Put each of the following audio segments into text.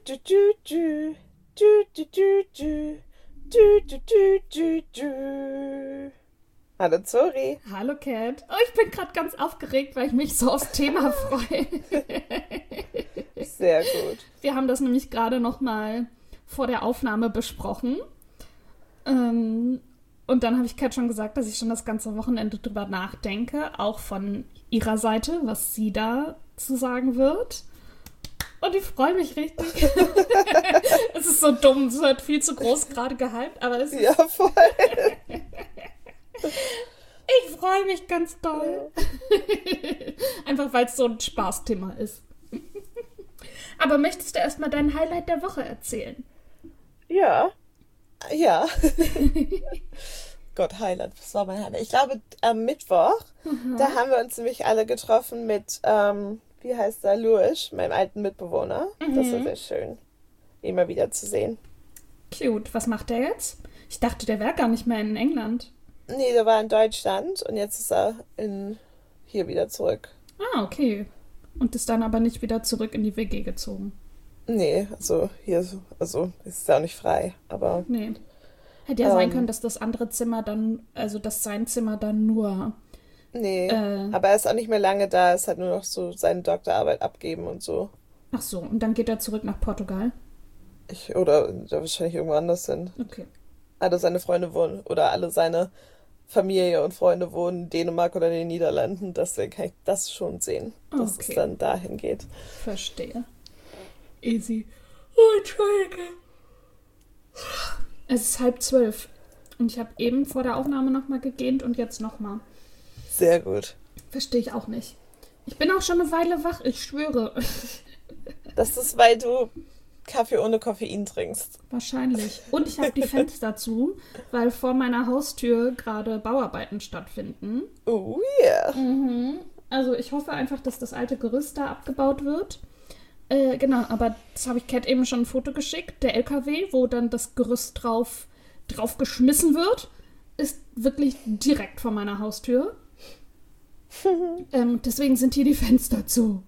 du, du, du. Du, du, du, du. Du, du, du, du, du. Hallo Zori. Hallo Cat. Oh, ich bin gerade ganz aufgeregt, weil ich mich so aufs Thema freue. Sehr gut. Wir haben das nämlich gerade noch mal vor der Aufnahme besprochen. Und dann habe ich Cat schon gesagt, dass ich schon das ganze Wochenende drüber nachdenke, auch von ihrer Seite, was sie da zu sagen wird. Und ich freue mich richtig. Es ist so dumm, es wird viel zu groß gerade gehypt, aber es ist... Ja, voll. Ich freue mich ganz doll. Einfach, weil es so ein Spaßthema ist. Aber möchtest du erstmal dein Highlight der Woche erzählen? Ja. Ja. Gott, Highlight, was war mein Highlight? Ich glaube, am Mittwoch, da haben wir uns nämlich alle getroffen mit, wie heißt er, Louis, meinem alten Mitbewohner. Das war sehr schön, ihn mal wieder zu sehen. Cute. Was macht der jetzt? Ich dachte, der wäre gar nicht mehr in England. Nee, der war in Deutschland und jetzt ist er hier wieder zurück. Ah, okay. Und ist dann aber nicht wieder zurück in die WG gezogen. Nee, also hier, also ist er auch nicht frei, aber... Nee. Hätte ja sein können, dass das andere Zimmer dann, also dass sein Zimmer dann nur... Nee, aber er ist auch nicht mehr lange da, es hat nur noch so seine Doktorarbeit abgeben und so. Ach so, und dann geht er zurück nach Portugal? Oder wahrscheinlich irgendwo anders hin. Okay. Alle seine Freunde wohnen, oder alle seine Familie und Freunde wohnen in Dänemark oder in den Niederlanden, deswegen kann ich das schon sehen, dass es dann dahin geht. Verstehe. Easy. Oh, Entschuldige. Es ist 11:30 und ich habe eben vor der Aufnahme nochmal gegähnt und jetzt nochmal. Sehr gut. Verstehe ich auch nicht. Ich bin auch schon eine Weile wach, ich schwöre. Das ist, weil du Kaffee ohne Koffein trinkst. Wahrscheinlich. Und ich habe die Fenster zu, weil vor meiner Haustür gerade Bauarbeiten stattfinden. Oh yeah. Also ich hoffe einfach, dass das alte Gerüst da abgebaut wird. Genau, aber das habe ich Cat eben schon ein Foto geschickt. Der LKW, wo dann das Gerüst drauf geschmissen wird, ist wirklich direkt vor meiner Haustür. Deswegen sind hier die Fenster zu.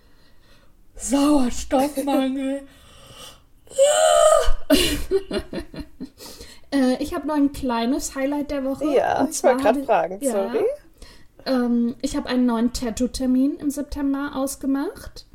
Sauerstoffmangel. Ich habe noch ein kleines Highlight der Woche. Ja, und ich wollte gerade fragen, sorry. Ich habe einen neuen Tattoo-Termin im September ausgemacht.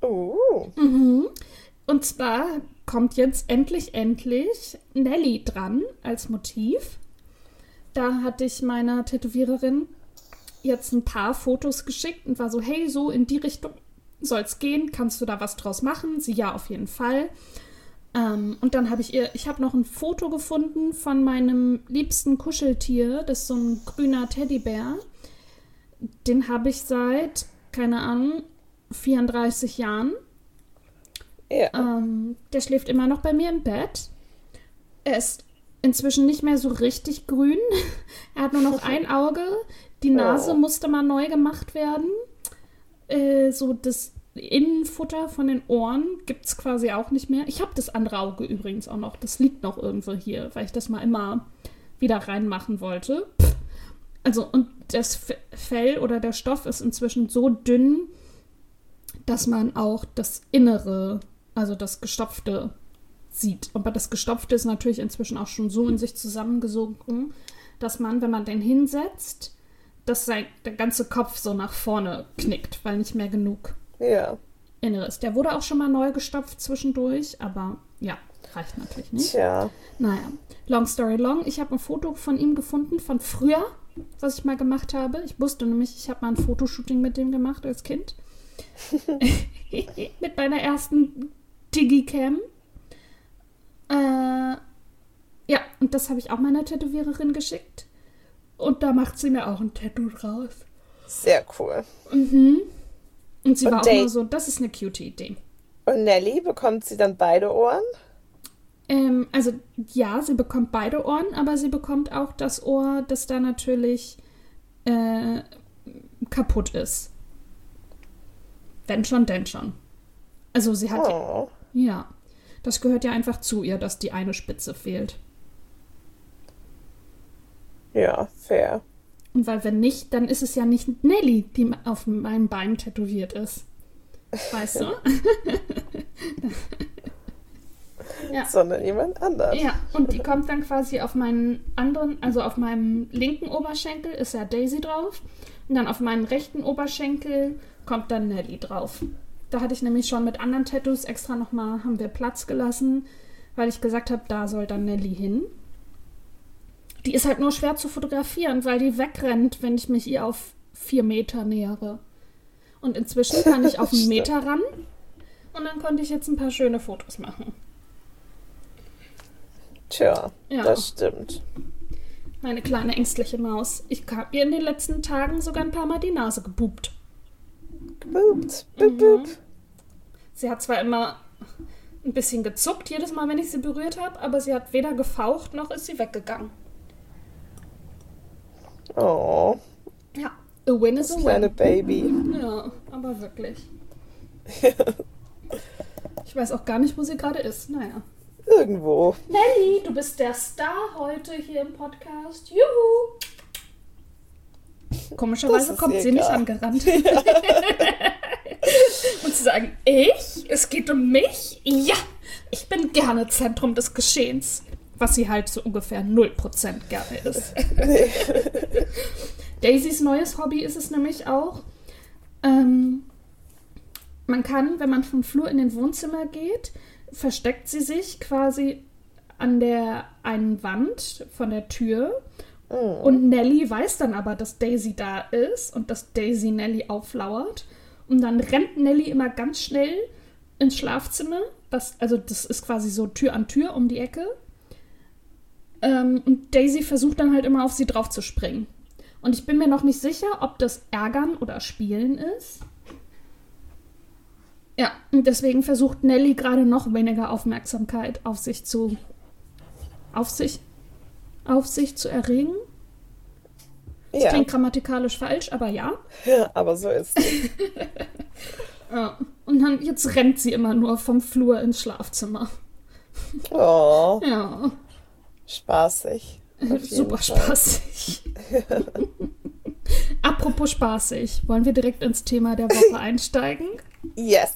Und zwar kommt jetzt endlich Nelly dran als Motiv. Da hatte ich meiner Tätowiererin jetzt ein paar Fotos geschickt und war so, hey, so in die Richtung soll's gehen, kannst du da was draus machen? Sie, ja, auf jeden Fall. Und dann habe ich habe noch ein Foto gefunden von meinem liebsten Kuscheltier, das ist so ein grüner Teddybär. Den habe ich seit, keine Ahnung, 34 Jahren. Ja. Der schläft immer noch bei mir im Bett. Er ist inzwischen nicht mehr so richtig grün. Er hat nur noch ein Auge. Die Nase musste mal neu gemacht werden. So das Innenfutter von den Ohren gibt es quasi auch nicht mehr. Ich habe das andere Auge übrigens auch noch. Das liegt noch irgendwo hier, weil ich das mal immer wieder reinmachen wollte. Also, und das Fell oder der Stoff ist inzwischen so dünn, dass man auch das Innere, also das Gestopfte, sieht. Aber das Gestopfte ist natürlich inzwischen auch schon so in sich zusammengesunken, dass man, wenn man den hinsetzt, dass der ganze Kopf so nach vorne knickt, weil nicht mehr genug Inneres. Der wurde auch schon mal neu gestopft zwischendurch, aber ja, reicht natürlich nicht. Tja. Naja, long story long. Ich habe ein Foto von ihm gefunden, von früher, was ich mal gemacht habe. Ich wusste nämlich, ich habe mal ein Fotoshooting mit dem gemacht als Kind. Mit meiner ersten Digicam. Ja, und das habe ich auch meiner Tätowiererin geschickt. Und da macht sie mir auch ein Tattoo draus. Sehr cool. Und sie war auch immer so, das ist eine cute Idee. Und Nelly, bekommt sie dann beide Ohren? Also ja, sie bekommt beide Ohren, aber sie bekommt auch das Ohr, das da natürlich kaputt ist. Wenn schon, denn schon. Also sie hat ja, das gehört ja einfach zu ihr, dass die eine Spitze fehlt. Ja, fair. Und weil wenn nicht, dann ist es ja nicht Nelly, die auf meinem Bein tätowiert ist. Weißt du? sondern jemand anders. Ja, und die kommt dann quasi auf meinen anderen, also auf meinem linken Oberschenkel ist ja Daisy drauf. Und dann auf meinen rechten Oberschenkel kommt dann Nelly drauf. Da hatte ich nämlich schon mit anderen Tattoos extra nochmal, haben wir Platz gelassen, weil ich gesagt habe, da soll dann Nelly hin. Die ist halt nur schwer zu fotografieren, weil die wegrennt, wenn ich mich ihr auf 4 Meter nähere. Und inzwischen kann ich auf 1 Meter ran und dann konnte ich jetzt ein paar schöne Fotos machen. Tja, das stimmt. Meine kleine ängstliche Maus. Ich habe ihr in den letzten Tagen sogar ein paar Mal die Nase gebubt. Gebubt. Bup. Sie hat zwar immer ein bisschen gezuckt, jedes Mal, wenn ich sie berührt habe, aber sie hat weder gefaucht, noch ist sie weggegangen. Oh. Ja, a win is a win. Kleine Baby. Ja, aber wirklich. Ich weiß auch gar nicht, wo sie gerade ist. Naja. Irgendwo. Nelly, du bist der Star heute hier im Podcast. Juhu! Komischerweise kommt sie nicht angerannt. Ja. Und zu sagen, es geht um mich? Ja, ich bin gerne Zentrum des Geschehens. Was sie halt so ungefähr 0% gerne ist. Nee. Daisys neues Hobby ist es nämlich auch, man kann, wenn man vom Flur in den Wohnzimmer geht, versteckt sie sich quasi an der einen Wand von der Tür. Und Nelly weiß dann aber, dass Daisy da ist und dass Daisy Nelly auflauert. Und dann rennt Nelly immer ganz schnell ins Schlafzimmer. Also das ist quasi so Tür an Tür um die Ecke. Und Daisy versucht dann halt immer auf sie drauf zu springen. Und ich bin mir noch nicht sicher, ob das Ärgern oder Spielen ist. Ja, und deswegen versucht Nelly gerade noch weniger Aufmerksamkeit auf sich zu erregen. Das klingt grammatikalisch falsch, aber ja. Ja, aber so ist es. Ja. Und dann jetzt rennt sie immer nur vom Flur ins Schlafzimmer. Oh. Ja. Spaßig. Super spaßig. Apropos spaßig, wollen wir direkt ins Thema der Woche einsteigen? Yes.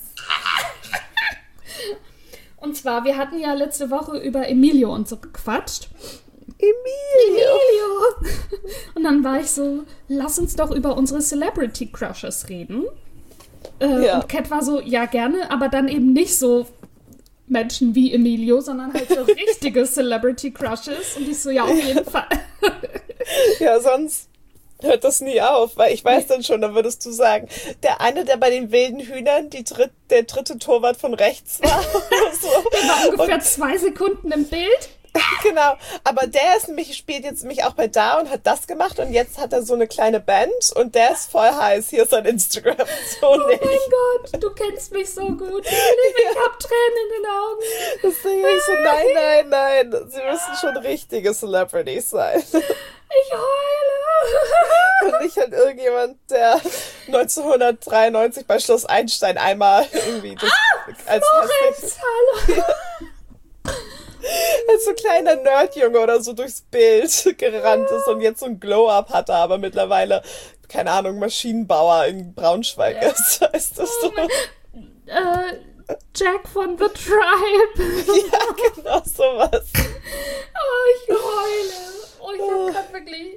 Und zwar, wir hatten ja letzte Woche über Emilio und so gequatscht. Emilio! Und dann war ich so, lass uns doch über unsere Celebrity Crushes reden. Und Kat war so, ja gerne, aber dann eben nicht so Menschen wie Emilio, sondern halt so richtige Celebrity Crushes. Und ich so, ja, auf jeden Fall. Ja, sonst hört das nie auf, weil ich weiß dann schon, dann würdest du sagen, der eine, der bei den wilden Hühnern der dritte Torwart von rechts war. So. Der war ungefähr 2 Sekunden im Bild. Genau, aber spielt jetzt mich auch bei Da und hat das gemacht und jetzt hat er so eine kleine Band und der ist voll heiß. Hier ist sein Instagram. So oh mein Gott, du kennst mich so gut. Ich hab Tränen in den Augen. Deswegen ich so, nein. Sie müssen schon richtige Celebrities sein. Ich heule. Und nicht halt irgendjemand, der 1993 bei Schloss Einstein einmal irgendwie als Florenz, hallo. Als so kleiner Nerdjunge oder so durchs Bild gerannt ist und jetzt so ein Glow-Up hatte, aber mittlerweile, keine Ahnung, Maschinenbauer in Braunschweig ist, heißt das so. Jack von The Tribe. Ja, genau sowas. Oh, ich heule. Oh, ich hab grad wirklich...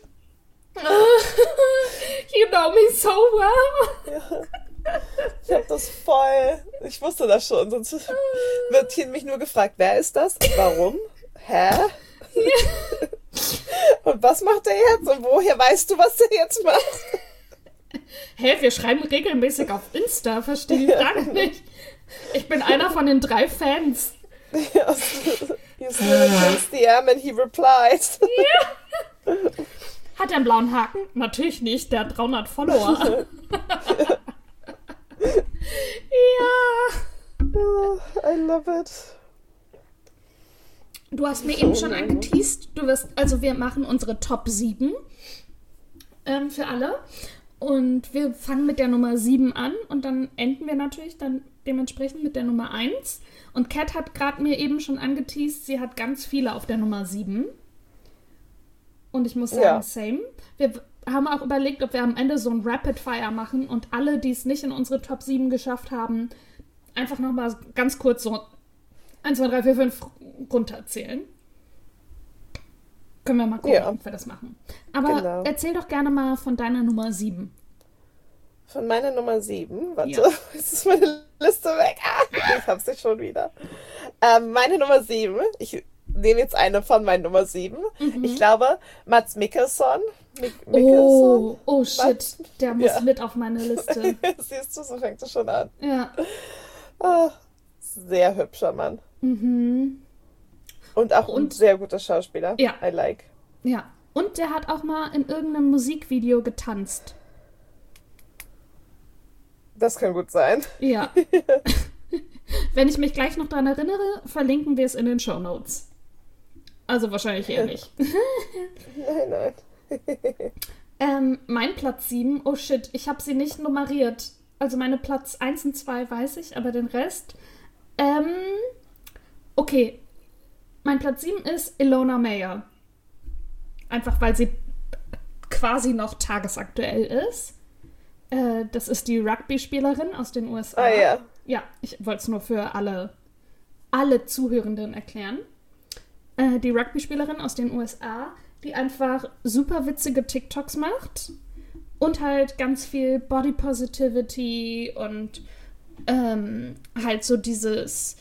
You know me so well. Ja. Ich hab das voll... Ich wusste das schon, sonst wird hier mich nur gefragt, wer ist das? Warum? Hä? Ja. Und was macht er jetzt? Und woher weißt du, was er jetzt macht? Hä, wir schreiben regelmäßig auf Insta, verstehe ich gar nicht. Ich bin einer von den 3 Fans. Ja, you slid against the DM and he replied. Ja. Hat er einen blauen Haken? Natürlich nicht, der hat 300 Follower. Ja. Oh, I love it. Du hast mir eben schon angeteased, wir machen unsere Top 7 für alle. Und wir fangen mit der Nummer 7 an und dann enden wir natürlich dann dementsprechend mit der Nummer 1. Und Kat hat gerade mir eben schon angeteased, sie hat ganz viele auf der Nummer 7. Und ich muss sagen, same. Wir haben auch überlegt, ob wir am Ende so ein Rapid Fire machen und alle, die es nicht in unsere Top 7 geschafft haben, einfach nochmal ganz kurz so 1, 2, 3, 4, 5 runterzählen. Können wir mal gucken, ob wir das machen. Aber erzähl doch gerne mal von deiner Nummer 7. Von meiner Nummer 7? Warte, jetzt ist meine Liste weg. Ich hab's nicht schon wieder. Meine Nummer 7, ich nehme jetzt eine von meinen Nummer 7. Ich glaube, Mads Mikkelsen. Oh shit, der muss mit auf meine Liste. Siehst du, so fängt es schon an. Ja. Oh, sehr hübscher Mann. Und auch ein sehr guter Schauspieler. Ja. I like. Ja. Und der hat auch mal in irgendeinem Musikvideo getanzt. Das kann gut sein. Ja. Wenn ich mich gleich noch daran erinnere, verlinken wir es in den Shownotes. Also wahrscheinlich eher nicht. Nein. Mein Platz 7, oh shit, ich habe sie nicht nummeriert. Also meine Platz 1 und 2 weiß ich, aber den Rest. Okay. Mein Platz 7 ist Ilona Meyer. Einfach weil sie quasi noch tagesaktuell ist. Das ist die Rugby-Spielerin aus den USA. Ah ja. Ja, ich wollte es nur für alle Zuhörenden erklären. Die Rugby-Spielerin aus den USA, die einfach super witzige TikToks macht und halt ganz viel Body Positivity und halt so dieses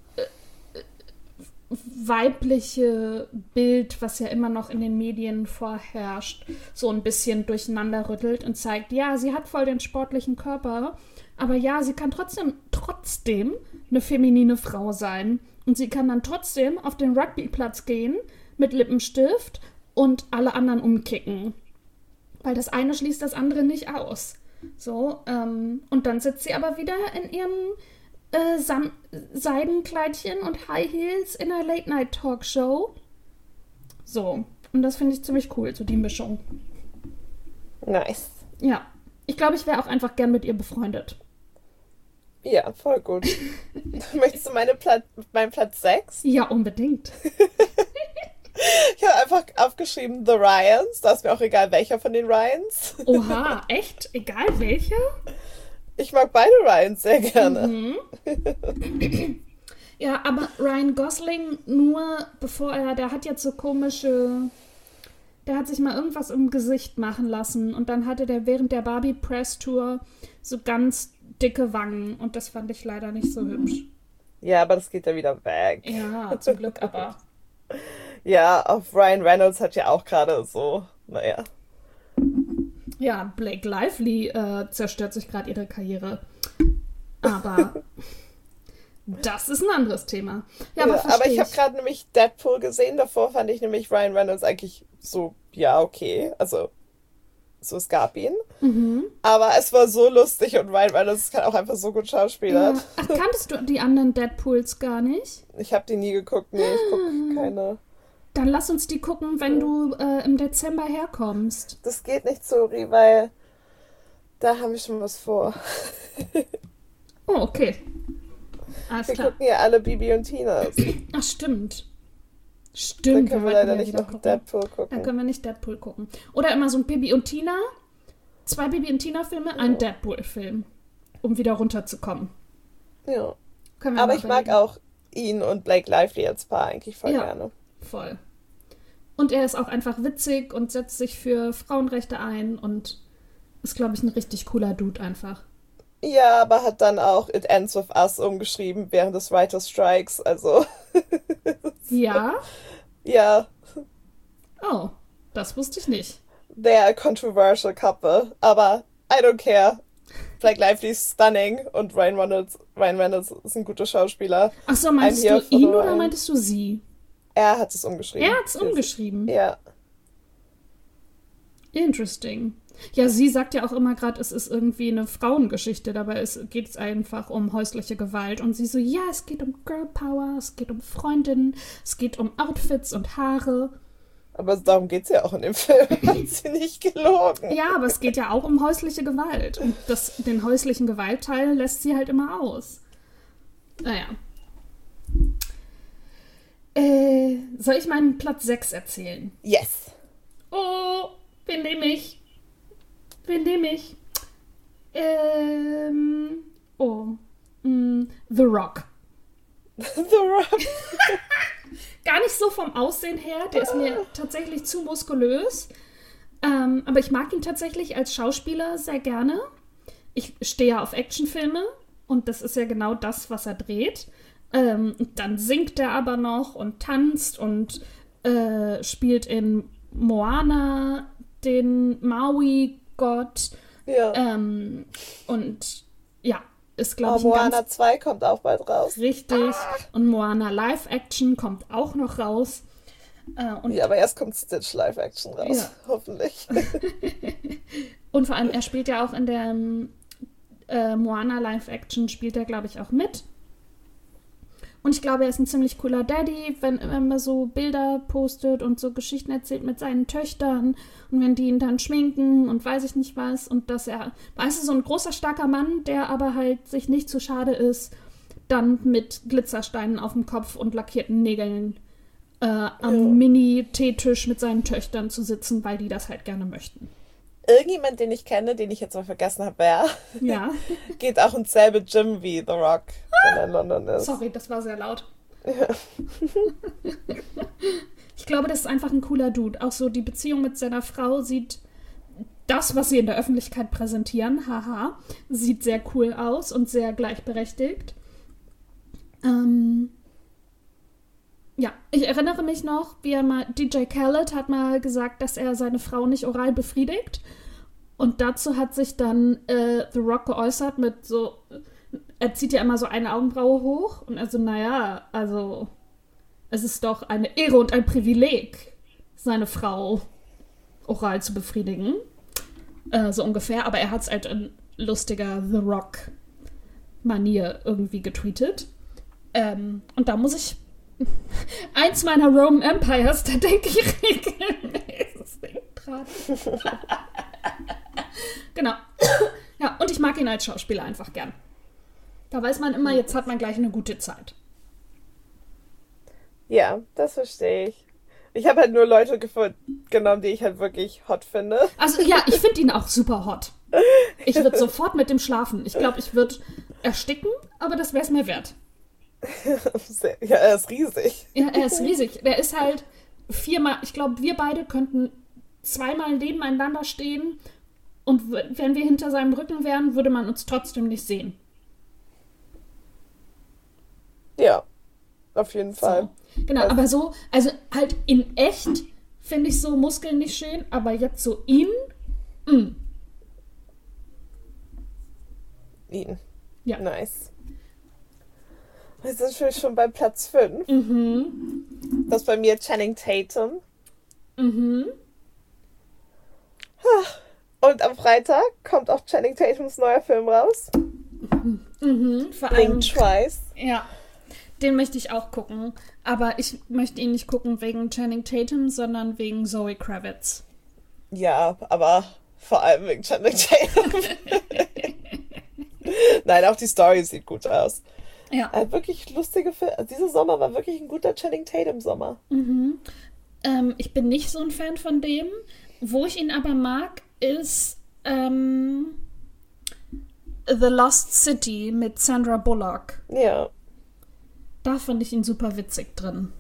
weibliche Bild, was ja immer noch in den Medien vorherrscht, so ein bisschen durcheinander rüttelt und zeigt, ja, sie hat voll den sportlichen Körper, aber ja, sie kann trotzdem eine feminine Frau sein. Und sie kann dann trotzdem auf den Rugbyplatz gehen mit Lippenstift und alle anderen umkicken. Weil das eine schließt das andere nicht aus. So, und dann sitzt sie aber wieder in ihrem Seidenkleidchen und High Heels in einer Late-Night-Talkshow. So, und das finde ich ziemlich cool, so die Mischung. Nice. Ja, ich glaube, ich wäre auch einfach gern mit ihr befreundet. Ja, voll gut. Möchtest du meinen Platz 6? Ja, unbedingt. Ich habe einfach aufgeschrieben The Ryans. Da ist mir auch egal, welcher von den Ryans. Oha, echt? Egal welcher? Ich mag beide Ryans sehr gerne. Ja, aber Ryan Gosling nur der hat jetzt so der hat sich mal irgendwas im Gesicht machen lassen und dann hatte der während der Barbie Press Tour so ganz dicke Wangen und das fand ich leider nicht so hübsch. Ja, aber das geht ja wieder weg. Ja, zum Glück aber. Ja, auf Ryan Reynolds hat ja auch gerade so, naja. Ja, Blake Lively zerstört sich gerade ihre Karriere. Aber das ist ein anderes Thema. Ja, aber ich habe gerade nämlich Deadpool gesehen. Davor fand ich nämlich Ryan Reynolds eigentlich so, ja, okay. Also, so es gab ihn. Aber es war so lustig und Ryan Reynolds kann auch einfach so gut schauspielern. Ja. Ach, kanntest du die anderen Deadpools gar nicht? Ich habe die nie geguckt. Nee, ich gucke keine. Dann lass uns die gucken, wenn du im Dezember herkommst. Das geht nicht, sorry, weil da haben wir schon was vor. Oh, okay. Alles wir klar. gucken ja alle Bibi und Tina. Ach, stimmt. Dann können wir leider nicht noch Deadpool gucken. Dann können wir nicht Deadpool gucken. Oder immer so ein Bibi und Tina, 2 Bibi und Tina-Filme, ein Deadpool-Film, um wieder runterzukommen. Ja. Aber ich mag auch ihn und Blake Lively als Paar eigentlich voll gerne. Voll. Und er ist auch einfach witzig und setzt sich für Frauenrechte ein und ist, glaube ich, ein richtig cooler Dude einfach. Ja, aber hat dann auch It Ends With Us umgeschrieben während des Writer's Strikes, also. Ja? Ja. Oh, das wusste ich nicht. They're a controversial couple, aber I don't care. Blake Lively ist stunning und Ryan Reynolds ist ein guter Schauspieler. Ach so, meintest du ihn oder meintest du sie? Er hat es umgeschrieben. Er hat es umgeschrieben? Ja. Interesting. Ja, sie sagt ja auch immer gerade, es ist irgendwie eine Frauengeschichte. Dabei geht es einfach um häusliche Gewalt. Und sie so, ja, es geht um Girl Power, es geht um Freundinnen, es geht um Outfits und Haare. Aber darum geht es ja auch in dem Film. Hat sie nicht gelogen. Ja, aber es geht ja auch um häusliche Gewalt. Und den häuslichen Gewaltteil lässt sie halt immer aus. Naja. Soll ich meinen Platz 6 erzählen? Yes. Oh, wen nehme ich? The Rock. The Rock. Gar nicht so vom Aussehen her, der ist mir tatsächlich zu muskulös. Aber ich mag ihn tatsächlich als Schauspieler sehr gerne. Ich stehe ja auf Actionfilme und das ist ja genau das, was er dreht. Dann singt er aber noch und tanzt und spielt in Moana den Maui-Gott. Ja. Und ja, ist, glaube ich, ein Moana ganz 2 kommt auch bald raus. richtig. Und Moana Live-Action kommt auch noch raus. Und, Ja, aber erst kommt Stitch Live-Action raus. Ja. Hoffentlich. und vor allem, er spielt ja auch in der Moana Live-Action, spielt er, glaube ich, auch mit. Und ich glaube, er ist ein ziemlich cooler Daddy, wenn er so Bilder postet und so Geschichten erzählt mit seinen Töchtern und wenn die ihn dann schminken und weiß ich nicht was. Und dass er, weißt du, so ein großer, starker Mann, der aber halt sich nicht zu schade ist, dann mit Glitzersteinen auf dem Kopf und lackierten Nägeln am Mini-Teetisch mit seinen Töchtern zu sitzen, weil die das halt gerne möchten. Irgendjemand, den ich kenne, den ich jetzt mal vergessen habe, wer, Ja. geht auch ins selbe Gym wie The Rock, wenn er in London ist. Sorry, das war sehr laut. Ich glaube, das ist einfach ein cooler Dude. Auch so die Beziehung mit seiner Frau sieht, das, was sie in der Öffentlichkeit präsentieren, haha, sieht sehr cool aus und sehr gleichberechtigt. Ja, ich erinnere mich noch, wie DJ Khaled hat mal gesagt, dass er seine Frau nicht oral befriedigt. Und dazu hat sich dann The Rock geäußert mit so, er zieht ja immer so eine Augenbraue hoch und also, naja, also es ist doch eine Ehre und ein Privileg, seine Frau oral zu befriedigen. So ungefähr, aber er hat es halt in lustiger The Rock-Manier irgendwie getweetet. Und da muss ich eins meiner Roman Empires, da denke ich regelmäßig dran. Genau. Ja, und ich mag ihn als Schauspieler einfach gern. Da weiß man immer, jetzt hat man gleich eine gute Zeit. Ja, das verstehe ich. Ich habe halt nur Leute genommen, die ich halt wirklich hot finde. Also ja, ich finde ihn auch super hot. Ich würde sofort mit dem schlafen. Ich glaube, ich würde ersticken, aber das wäre es mir wert. Ja, er ist riesig. Ja, er ist riesig. Der ist halt 4-mal, ich glaube, wir beide könnten 2-mal nebeneinander stehen und wenn wir hinter seinem Rücken wären, würde man uns trotzdem nicht sehen. Ja, auf jeden Fall. So. Genau, aber so, also halt in echt finde ich so Muskeln nicht schön, aber jetzt so ihn. Ihn. Ja. Nice. Wir sind schon bei Platz 5. Das ist bei mir Channing Tatum. Und am Freitag kommt auch Channing Tatums neuer Film raus. Vor allem, Blink Twice. ja, den möchte ich auch gucken. Aber ich möchte ihn nicht gucken wegen Channing Tatum, sondern wegen Zoe Kravitz. Ja, aber vor allem wegen Channing Tatum. Nein, auch die Story sieht gut aus. Ja. Wirklich lustige Filme. Also dieser Sommer war wirklich ein guter Channing Tatum-Sommer. Ich bin nicht so ein Fan von dem. Wo ich ihn aber mag, ist The Lost City mit Sandra Bullock. Ja. Da fand ich ihn super witzig drin.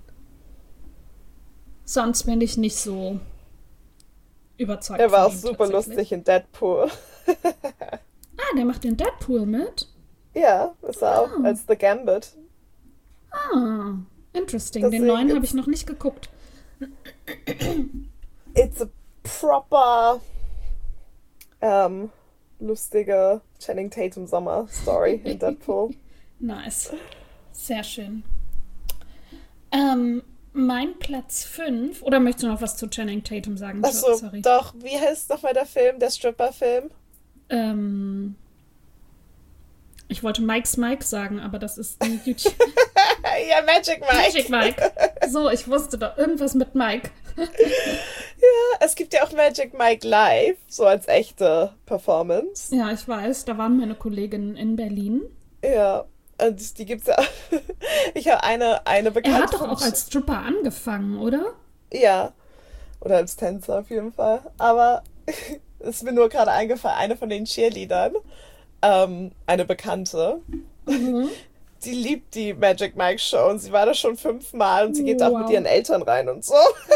Sonst bin ich nicht so überzeugt. Er war auch von ihm super tatsächlich. lustig in Deadpool. Ah, der macht den Deadpool mit? Ja, ist er auch als The Gambit. Ah, interesting. Deswegen Den neuen habe gibt's- ich noch nicht geguckt. It's a proper lustige Channing Tatum Sommer Story in Deadpool. Nice. Sehr schön. Mein Platz 5, oder möchtest du noch was zu Channing Tatum sagen? Achso, Sorry. doch, wie heißt nochmal der Film, der Stripper-Film? Ich wollte Mike's Mike sagen, aber das ist ein YouTube. Ja, Magic Mike. Magic Mike. So, ich wusste doch irgendwas mit Mike. Ja, es gibt ja auch Magic Mike live, so als echte Performance. Ja, ich weiß, da waren meine Kolleginnen in Berlin. Ja, und die gibt's ja. Ich habe eine Bekannte. Er hat doch von- auch als Stripper angefangen, oder? Ja, oder als Tänzer auf jeden Fall. Aber es ist mir nur gerade eingefallen, eine von den Cheerleadern, eine Bekannte, die liebt die Magic Mike Show und sie war da schon 5-mal und sie geht auch mit Wow. ihren Eltern rein und so.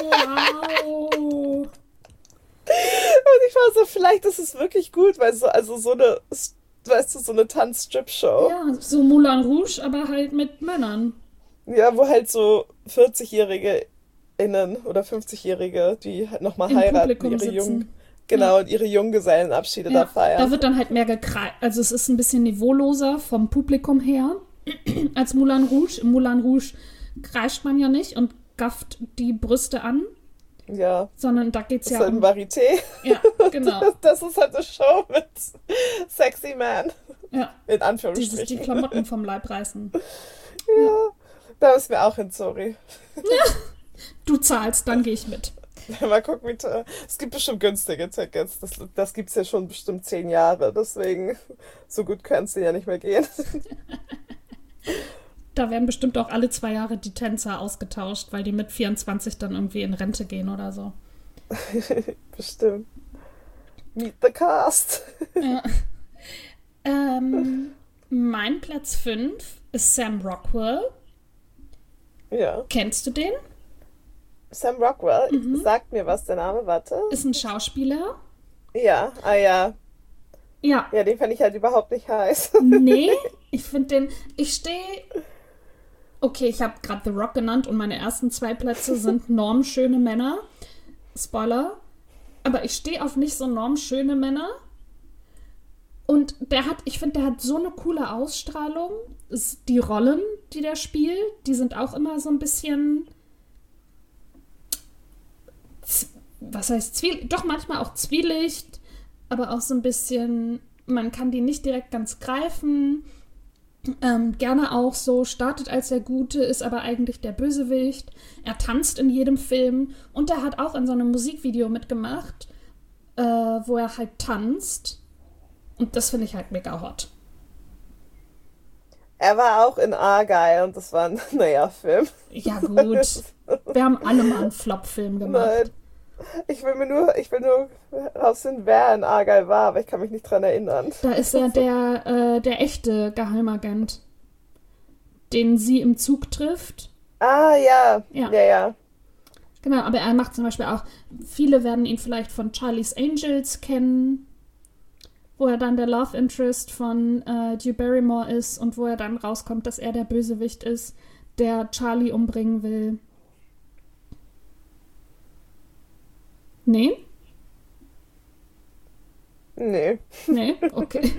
Wow. Und ich war so, vielleicht ist es wirklich gut, weil so, also so eine, weißt du, so eine Tanz-Strip-Show. Ja, so Moulin Rouge, aber halt mit Männern. Ja, wo halt so 40-Jährige innen oder 50-Jährige, die halt nochmal Im heiraten, Publikum sitzen. genau, und ihre Junggesellenabschiede da Ja, da feiern. wird dann halt mehr gekreischt. Also es ist ein bisschen niveauloser vom Publikum her als Moulin Rouge. Im Moulin Rouge kreischt man ja nicht und gafft die Brüste an, Ja, sondern da geht's das ist ja halt ein um... Varieté. Ja, genau. Das ist halt eine Show mit Sexy Man, Ja, in die sich die Anführungsstrichen. Klamotten vom Leib reißen. Ja, da müssen wir auch hin, sorry. Du zahlst, dann gehe ich mit. Mal gucken, wie teuer. Es gibt bestimmt günstige Tickets. Das gibt's ja schon bestimmt 10 Jahre. Deswegen, so gut können sie ja nicht mehr gehen. Da werden bestimmt auch alle 2 Jahre die Tänzer ausgetauscht, weil die mit 24 dann irgendwie in Rente gehen oder so. Bestimmt. Meet the cast. Ja. Mein Platz 5 ist Sam Rockwell. Ja. Kennst du den? Sam Rockwell, sagt mir was, der Name, warte. Ist ein Schauspieler. Ja, ja. Ja, Ja, den fand ich halt überhaupt nicht heiß. nee, ich finde den, ich stehe, okay, ich habe gerade The Rock genannt und meine ersten 2 Plätze sind normschöne Männer. Spoiler. Aber ich stehe auf nicht so normschöne Männer. Und ich finde, der hat so eine coole Ausstrahlung. Die Rollen, die der spielt, die sind auch immer so ein bisschen, was heißt doch manchmal auch Zwielicht, aber auch so ein bisschen, man kann die nicht direkt ganz greifen. Gerne auch so, startet als der Gute, ist aber eigentlich der Bösewicht. Er tanzt in jedem Film und er hat auch in so einem Musikvideo mitgemacht, wo er halt tanzt. Und das finde ich halt mega hot. Er war auch in Argyle und das war ein, naja, Film. Ja gut, wir haben alle mal einen Flop-Film gemacht. Nein. Ich will nur rausfinden, wer in Argyle war, aber ich kann mich nicht dran erinnern. Da ist er der echte Geheimagent, den sie im Zug trifft. Ah, ja. Ja. Ja. Genau, aber er macht zum Beispiel auch, viele werden ihn vielleicht von Charlie's Angels kennen, wo er dann der Love Interest von Drew Barrymore ist und wo er dann rauskommt, dass er der Bösewicht ist, der Charlie umbringen will. Nee? Nee. Nee? Okay.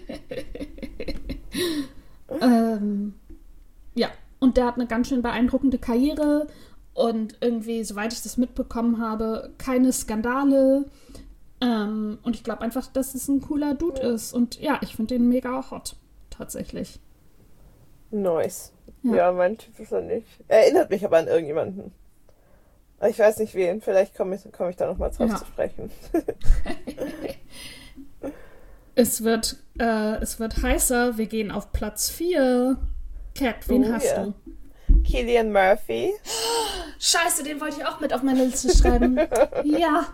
Ja, und der hat eine ganz schön beeindruckende Karriere und irgendwie, soweit ich das mitbekommen habe, keine Skandale. Und ich glaube einfach, dass es ein cooler Dude ist. Und ja, ich finde den mega hot. Tatsächlich. Nice. Ja. Ja, mein Typ ist er nicht. Er erinnert mich aber an irgendjemanden. Aber ich weiß nicht wen. Vielleicht komme ich da nochmal drauf Ja. zu sprechen. Es wird heißer. Wir gehen auf Platz 4. Cat, wen hast ja. du? Cillian Murphy. Scheiße, den wollte ich auch mit auf meine Liste schreiben. Ja.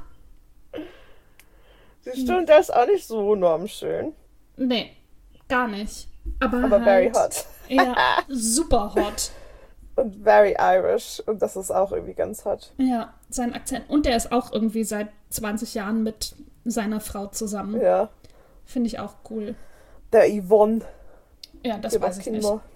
Siehst du, und der ist auch nicht so normschön. Nee, gar nicht. Aber Aber very halt, hot. Ja, super hot. Und very Irish. Und das ist auch irgendwie ganz hot. Ja, sein Akzent. Und der ist auch irgendwie seit 20 Jahren mit seiner Frau zusammen. Ja. Finde ich auch cool. Der Yvonne. Ja, das Der weiß ich nicht. Kinmo.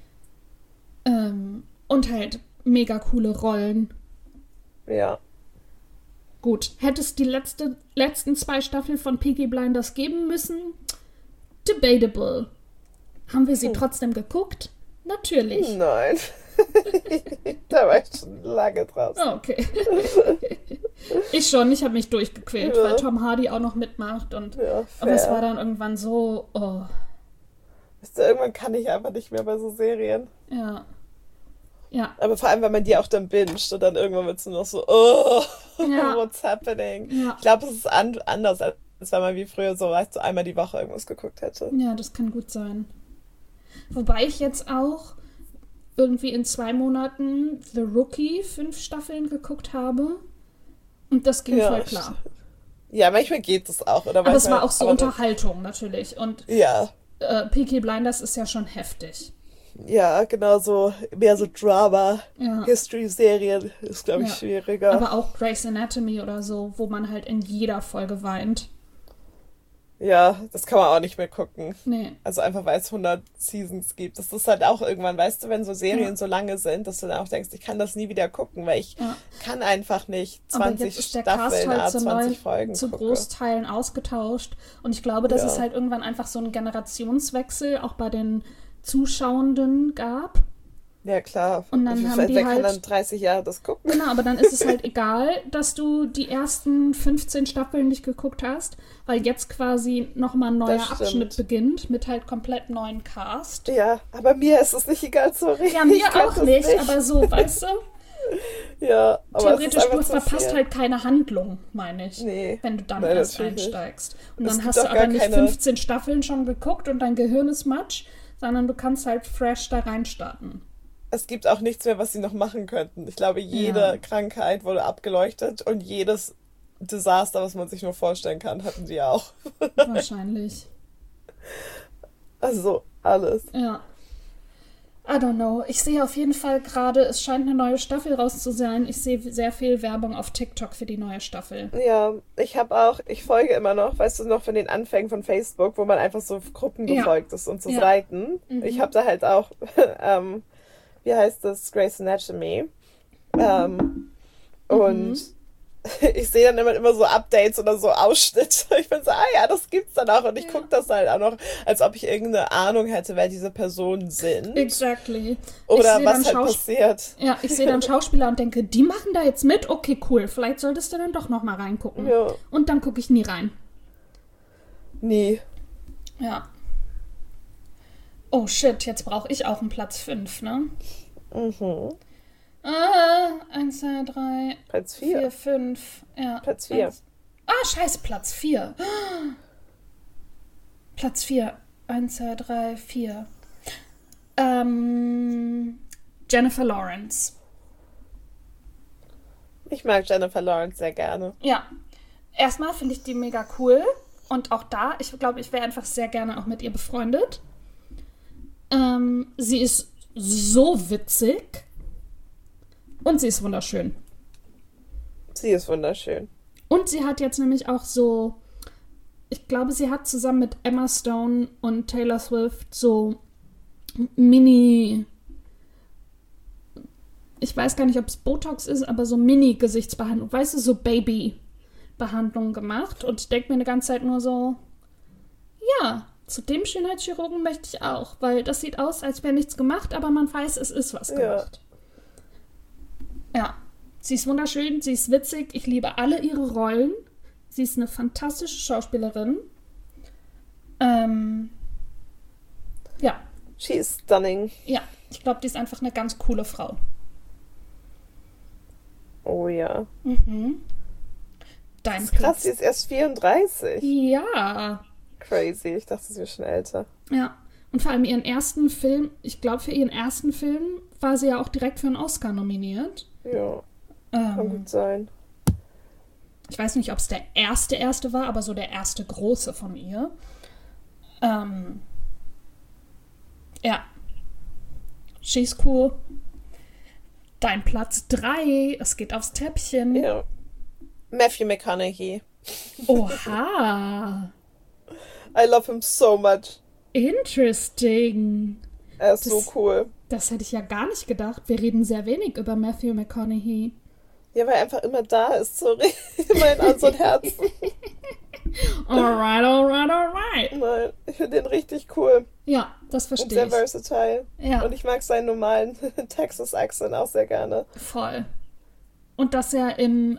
Und halt mega coole Rollen. Ja. Gut, hätte es die letzten 2 Staffeln von Peaky Blinders geben müssen? Debatable. Haben wir sie trotzdem geguckt? Natürlich. Nein. Da war ich schon lange draußen. Oh, okay. Ich habe mich durchgequält, Ja. weil Tom Hardy auch noch mitmacht. Ja, Aber es fair. war dann irgendwann so, oh, Weißt du, irgendwann kann ich einfach nicht mehr bei so Serien. ja. Ja, Aber vor allem, wenn man die auch dann binget und dann irgendwann wird es nur noch so, oh, Ja. what's happening? Ja. Ich glaube, es ist anders, als wenn man wie früher so einmal die Woche irgendwas geguckt hätte. ja, das kann gut sein. Wobei ich jetzt auch irgendwie in 2 Monaten The Rookie 5 Staffeln geguckt habe. Und das ging voll klar. Ja, manchmal geht es auch. Oder Aber es manchmal, war auch so Unterhaltung natürlich. Und Ja, Peaky Blinders ist ja schon heftig. Ja, genau so, mehr so Drama, Ja. History-Serien ist, glaube ich, Ja. schwieriger. Aber auch Grey's Anatomy oder so, wo man halt in jeder Folge weint. Ja, das kann man auch nicht mehr gucken. Nee. Also einfach, weil es 100 Seasons gibt. Das ist halt auch irgendwann, weißt du, wenn so Serien Ja. so lange sind, dass du dann auch denkst, ich kann das nie wieder gucken, weil ich Ja. kann einfach nicht Aber 20 jetzt ist der Cast Staffeln, halt zu 20 Folgen zu gucke. Großteilen ausgetauscht. Und ich glaube, dass Ja. es halt irgendwann einfach so einen Generationswechsel auch bei den Zuschauenden gab. Ja, klar. Und dann haben die wer kann halt- dann 30 Jahre das gucken? Genau, aber dann ist es halt egal, dass du die ersten 15 Staffeln nicht geguckt hast, weil jetzt quasi nochmal ein neuer Das stimmt. Abschnitt beginnt mit halt komplett neuen Cast. Ja, aber mir ist es nicht egal, sorry. Ja, mir Ich kann auch das nicht, aber so, weißt du? Ja, aber Theoretisch, es ist du einfach zu verpasst viel. halt keine Handlung, meine ich. Nee. Wenn du dann Nein, erst natürlich nicht. einsteigst. Und Es dann gibt hast du auch aber gar nicht keine- 15 Staffeln schon geguckt und dein Gehirn ist matsch, sondern du kannst halt fresh da reinstarten. Es gibt auch nichts mehr, was sie noch machen könnten. Ich glaube, jede Ja. Krankheit wurde abgeleuchtet und jedes Desaster, was man sich nur vorstellen kann, hatten sie auch. Wahrscheinlich. Also alles. Ja. I don't know. Ich sehe auf jeden Fall gerade, es scheint eine neue Staffel raus zu sein. Ich sehe sehr viel Werbung auf TikTok für die neue Staffel. Ja, ich folge immer noch, weißt du noch, von den Anfängen von Facebook, wo man einfach so Gruppen Ja. gefolgt ist und so Ja. Seiten. Mhm. Ich habe da halt auch, wie heißt das, Grey's Anatomy. Und ich sehe dann immer so Updates oder so Ausschnitte. Ich bin so, ja, das gibt's dann auch. Und ich gucke das halt auch noch, als ob ich irgendeine Ahnung hätte, wer diese Personen sind. Exactly. Oder sehe was dann halt Schaus- passiert. Ja, ich sehe dann Schauspieler und denke, die machen da jetzt mit? Okay, cool. Vielleicht solltest du dann doch noch mal reingucken. Ja, Und dann gucke ich nie rein. nie. Ja. Oh shit, jetzt brauche ich auch einen Platz 5, ne? Mhm. 1, 2, 3, Platz 4. 4, 5. Ja. Platz 4. Scheiße, Platz 4. Platz 4. 1, 2, 3, 4. Jennifer Lawrence. Ich mag Jennifer Lawrence sehr gerne. Ja. Erstmal finde ich die mega cool. Und auch da, ich glaube, ich wäre einfach sehr gerne auch mit ihr befreundet. Sie ist so witzig. Und sie ist wunderschön. Sie ist wunderschön. Und sie hat jetzt nämlich auch so, ich glaube, sie hat zusammen mit Emma Stone und Taylor Swift so Mini, ich weiß gar nicht, ob es Botox ist, aber so Mini-Gesichtsbehandlung, weißt du, so Baby-Behandlung gemacht. Und ich denke mir eine ganze Zeit nur so, ja, zu dem Schönheitschirurgen möchte ich auch, weil das sieht aus, als wäre nichts gemacht, aber man weiß, es ist was gemacht. Ja, sie ist wunderschön, sie ist witzig, ich liebe alle ihre Rollen. Sie ist eine fantastische Schauspielerin. Ja, She is stunning. ja, ich glaube, die ist einfach eine ganz coole Frau. Oh ja. Dein Krass, Platz. sie ist erst 34. Ja, Crazy. Ich dachte, sie wäre schon älter. ja. Und vor allem ihren ersten Film, ich glaube, für ihren ersten Film war sie ja auch direkt für einen Oscar nominiert. Ja, kann gut sein. Ich weiß nicht, ob es der erste war, aber so der erste große von ihr. Ja. She's cool. Dein Platz 3. Es geht aufs Treppchen. Ja. Matthew McConaughey. Oha. I love him so much. Interesting. Er ist so Das- cool. Das hätte ich ja gar nicht gedacht. Wir reden sehr wenig über Matthew McConaughey. Ja, weil er einfach immer da ist, sorry. Immer in unseren Herzen. Alright. Nein, ich finde den richtig cool. Ja, das Und verstehe sehr ich. versatile. Ja. Und ich mag seinen normalen Texas-Accent auch sehr gerne. Voll. Und dass er in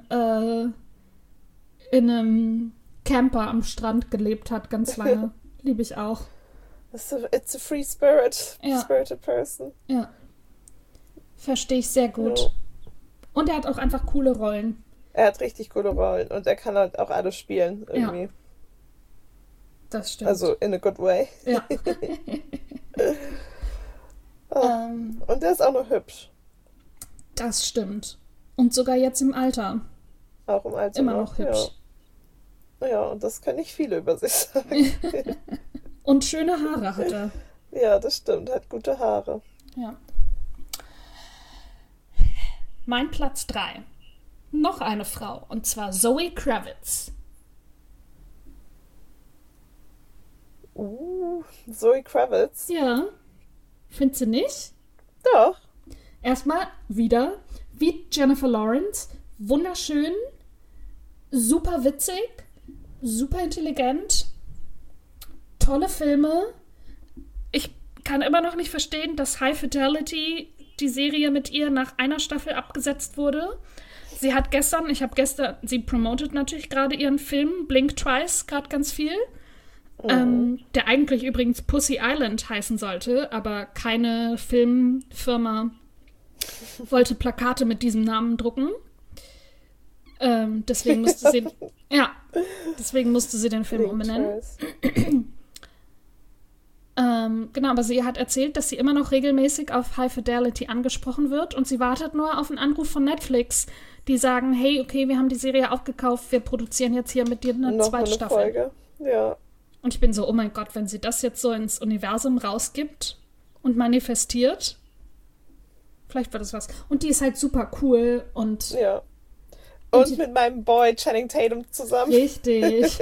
einem Camper am Strand gelebt hat, ganz lange. Liebe ich auch. It's a free spirit. Ja. Spirited person. Ja. Verstehe ich sehr gut. Ja. Und er hat auch einfach coole Rollen. Er hat richtig coole Rollen und er kann halt auch alles spielen irgendwie. Das stimmt. Also in a good way. ja. Und er ist auch noch hübsch. Das stimmt. Und sogar jetzt im Alter. Auch im Alter Immer noch hübsch. Ja. Ja, und das können nicht viele über sich sagen. Und schöne Haare hat er. Ja, das stimmt. Hat gute Haare. Ja. Mein Platz 3. Noch eine Frau, und zwar Zoe Kravitz. Zoe Kravitz. Ja. Findest du nicht? Doch. Erstmal wieder wie Jennifer Lawrence. Wunderschön, super witzig, super intelligent, tolle Filme. Ich kann immer noch nicht verstehen, dass High Fidelity, die Serie mit ihr, nach einer Staffel abgesetzt wurde. Sie promotet natürlich gerade ihren Film Blink Twice, gerade ganz viel. Der eigentlich übrigens Pussy Island heißen sollte, aber keine Filmfirma wollte Plakate mit diesem Namen drucken. Deswegen musste sie den Film umbenennen. Genau, aber sie hat erzählt, dass sie immer noch regelmäßig auf High Fidelity angesprochen wird und sie wartet nur auf einen Anruf von Netflix, die sagen, hey, okay, wir haben die Serie aufgekauft, wir produzieren jetzt hier mit dir eine zweite Staffel. Folge. Ja. Und ich bin so, oh mein Gott, wenn sie das jetzt so ins Universum rausgibt und manifestiert, vielleicht wird das was. Und die ist halt super cool und... Ja. Und mit meinem Boy Channing Tatum zusammen. Richtig.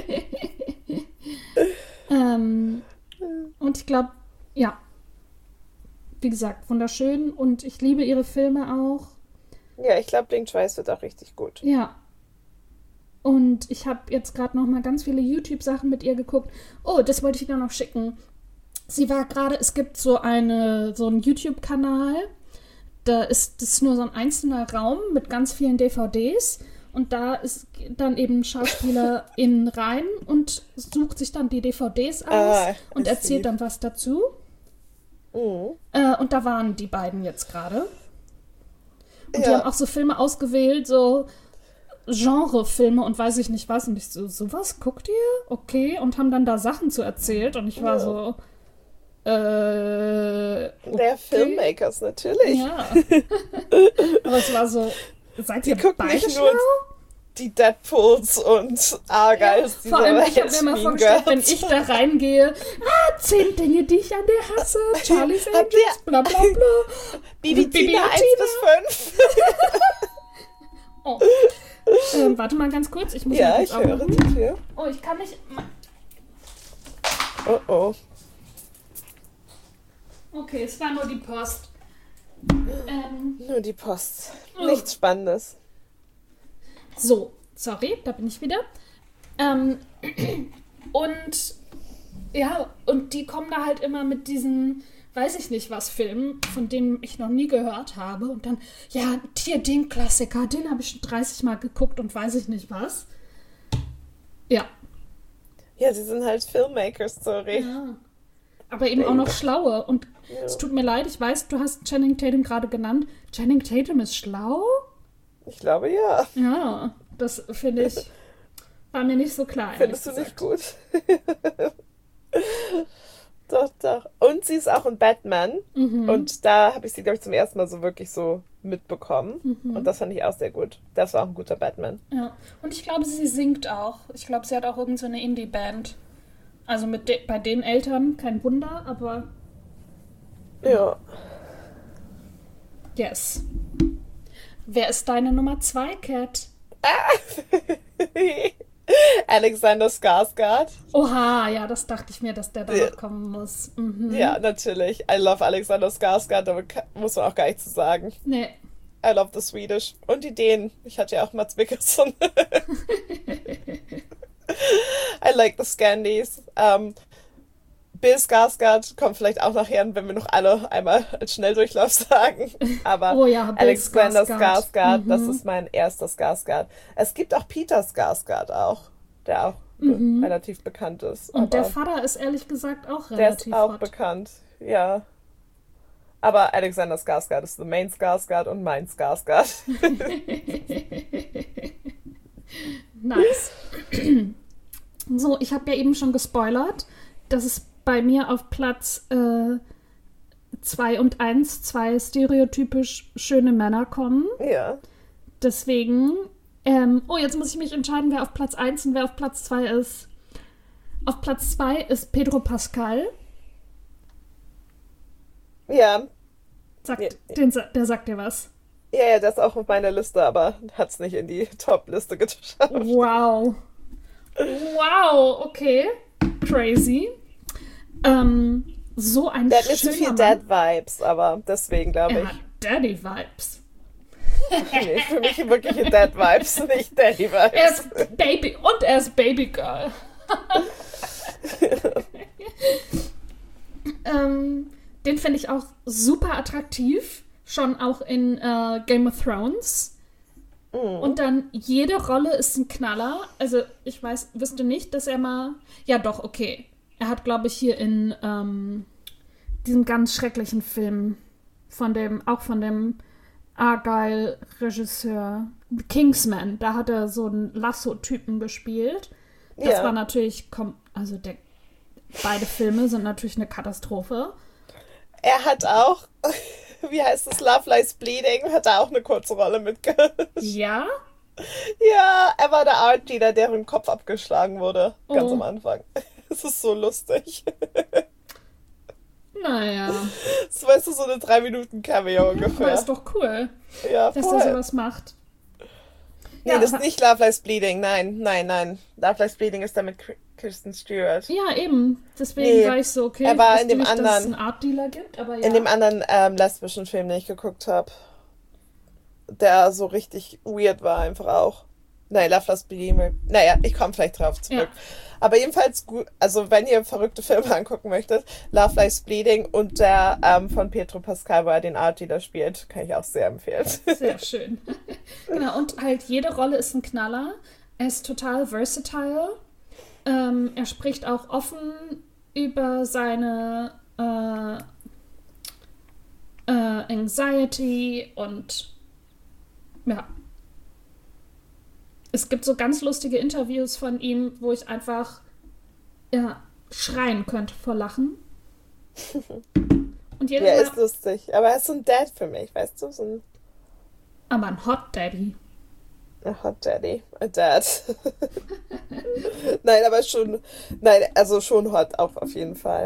Und ich glaube, ja, wie gesagt, wunderschön und ich liebe ihre Filme auch. Ja, ich glaube, Blink Twice wird auch richtig gut. Ja. Und ich habe jetzt gerade noch mal ganz viele YouTube-Sachen mit ihr geguckt. Oh, das wollte ich dir noch schicken. Sie war gerade, es gibt so einen YouTube-Kanal, das ist nur so ein einzelner Raum mit ganz vielen DVDs und da ist dann eben SchauspielerInnen rein und sucht sich dann die DVDs aus und erzählt dann was dazu. Und da waren die beiden jetzt gerade. Und die haben auch so Filme ausgewählt, so Genrefilme und weiß ich nicht was. Und ich sowas guckt ihr? Okay. Und haben dann da Sachen zu erzählt und ich war so... Der Filmmakers, natürlich. Ja. Aber es war so, seid ihr beide nicht schlau? Nur die Deadpools und Argyles. Ja, vor allem, ich habe mir mal vorgestellt, wenn ich da reingehe, 10 Dinge, die ich an dir hasse, Charlie's Angels, bla bla bla. Bibi Tina 1 bis 5. Oh. Warte mal ganz kurz, ich muss ja, ich höre die Tür. Oh, ich kann nicht... Oh. Okay, es war nur die Post. Nur die Post. Nichts Spannendes. So, sorry, da bin ich wieder. Und die kommen da halt immer mit diesen, weiß ich nicht was, Filmen, von denen ich noch nie gehört habe. Und dann, ja, hier den Klassiker, den habe ich schon 30 Mal geguckt und weiß ich nicht was. Ja. Ja, sie sind halt Filmmakers, sorry. Ja. Aber eben auch noch schlaue. Und es tut mir leid, ich weiß, du hast Channing Tatum gerade genannt. Channing Tatum ist schlau? Ich glaube, ja. Ja, das finde ich, war mir nicht so klar. Findest du nicht gut? Doch. Und sie ist auch in Batman. Und da habe ich sie, glaube ich, zum ersten Mal so wirklich so mitbekommen. Und das fand ich auch sehr gut. Das war auch ein guter Batman. Ja, und ich glaube, sie singt auch. Ich glaube, sie hat auch irgend so eine Indie-Band. Also bei den Eltern kein Wunder, aber... Ja. Yes. Wer ist deine Nummer 2, Kat? Alexander Skarsgård. Oha, ja, das dachte ich mir, dass der da noch kommen muss. Ja, natürlich. I love Alexander Skarsgård, da muss man auch gar nichts zu sagen. Nee. I love the Swedish. Und die Dänen. Ich hatte ja auch Mads Mikkelsen. I like the Scandies. Bill Skarsgård kommt vielleicht auch nachher, wenn wir noch alle einmal als Schnelldurchlauf sagen. Aber Alexander Skarsgård, das ist mein erster Skarsgård. Es gibt auch Peter Skarsgård auch, der auch relativ bekannt ist. Und der Vater ist ehrlich gesagt auch relativ Der ist auch bekannt, ja. Aber Alexander Skarsgård ist the main Skarsgård und mein Skarsgård. Nice. So, ich habe ja eben schon gespoilert, dass es bei mir auf Platz 2 und 1 2 stereotypisch schöne Männer kommen. Ja. Deswegen, jetzt muss ich mich entscheiden, wer auf Platz 1 und wer auf Platz 2 ist. Auf Platz 2 ist Pedro Pascal. Ja, Der sagt dir was. Ja, das ist auch auf meiner Liste, aber hat es nicht in die Top-Liste geschafft. Wow. Wow, okay. Crazy. So ein Der hat nicht so schöner viel Mann. Dad-Vibes, aber deswegen glaube Er ich. hat Daddy-Vibes. Nee, für mich wirkliche Dad-Vibes, nicht Daddy-Vibes. Er ist Baby und er ist Babygirl. Den finde ich auch super attraktiv. Schon auch in Game of Thrones. Und dann jede Rolle ist ein Knaller. Also ich wüsste nicht, dass er mal... Ja doch, okay. Er hat, glaube ich, hier in diesem ganz schrecklichen Film von dem Argyle-Regisseur Kingsman, da hat er so einen Lasso-Typen gespielt. Das war natürlich... beide Filme sind natürlich eine Katastrophe. Er hat auch, wie heißt es, Love Lies Bleeding, hat da auch eine kurze Rolle mitgespielt. Ja? Ja, er war der Art Dealer, deren Kopf abgeschlagen wurde, ganz Oh. am Anfang. Es ist so lustig. Naja, Das weißt du, so eine 3-Minuten-Cameo aber ungefähr. ist doch cool, Ja, dass voll. er sowas macht. Nee, Ja, das ist aber- nicht Love Lies Bleeding, nein. Love Lies Bleeding ist dann mit Kristen Stewart. Ja, eben. Deswegen Nee, war ich so, okay, er war wusste in dem nicht, dass es anderen- einen Art Dealer gibt, aber ja. In dem anderen lesbischen Film, den ich geguckt habe. Der so richtig weird war, einfach auch. Nein, Love Lies Bleeding. Naja, ich komme vielleicht drauf zurück. Ja. Aber jedenfalls gut, also wenn ihr verrückte Filme angucken möchtet, Love Lies Bleeding und der von Pedro Pascal, wo er den Art Dealer spielt, kann ich auch sehr empfehlen. Sehr schön. Genau, und halt jede Rolle ist ein Knaller. Er ist total versatile. Er spricht auch offen über seine Anxiety und ja. Es gibt so ganz lustige Interviews von ihm, wo ich einfach schreien könnte vor Lachen. Und jedes Ja, Mal, ist lustig. Aber er ist so ein Dad für mich, weißt du? So ein aber ein Hot Daddy. Hot Daddy. A Dad. Nein, aber schon. Nein, also schon hot auch auf jeden Fall.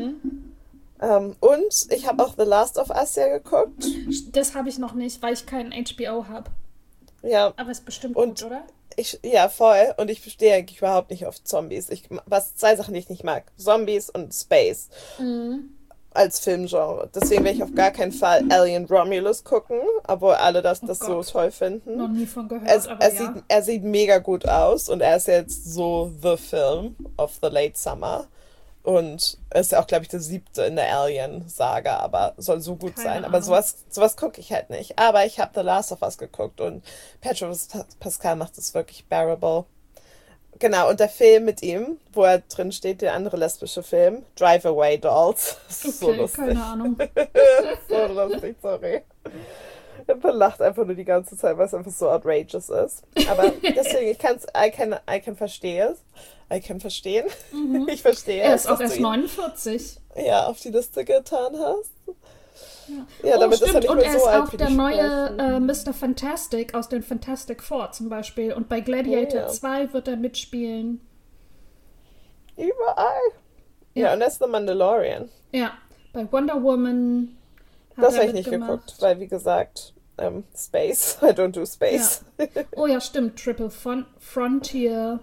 Und ich habe auch The Last of Us ja geguckt. Das habe ich noch nicht, weil ich keinen HBO habe. Ja, Aber ist bestimmt Und- gut, oder? ja, voll. Und ich stehe eigentlich überhaupt nicht auf Zombies. Zwei Sachen, die ich nicht mag. Zombies und Space. Als Filmgenre. Deswegen will ich auf gar keinen Fall Alien Romulus gucken, obwohl alle das so Gott. toll finden. Noch nie von gehört, aber ja. Er sieht mega gut aus und er ist jetzt so the Film of the late summer. Und er ist ja auch, glaube ich, der 7. in der Alien-Saga, aber soll so gut Keine sein. Aber Ahnung. sowas gucke ich halt nicht. Aber ich habe The Last of Us geguckt und Pedro Pascal macht es wirklich bearable. Genau, und der Film mit ihm, wo er drin steht, der andere lesbische Film, Drive Away Dolls. Das ist so Okay, lustig. keine Ahnung. So lustig, sorry. Er lacht einfach nur die ganze Zeit, weil es einfach so outrageous ist. Aber deswegen, I can verstehe es. I can verstehen. Ich verstehe Er es, ist auch dass erst du ihn 49. auf die Liste getan hast. Ja, Ja, damit ist er stimmt. nicht Und mehr er so ist alt, auch wie der die neue sprechen. Mr. Fantastic aus den Fantastic Four zum Beispiel. Und bei Gladiator Oh, ja. 2 wird er mitspielen. Überall. Ja. Ja, und er ist The Mandalorian. Ja, bei Wonder Woman hat Das er habe ich nicht mitgemacht. geguckt, weil, wie gesagt, Space. I don't do Space. Oh ja, stimmt. Triple Frontier.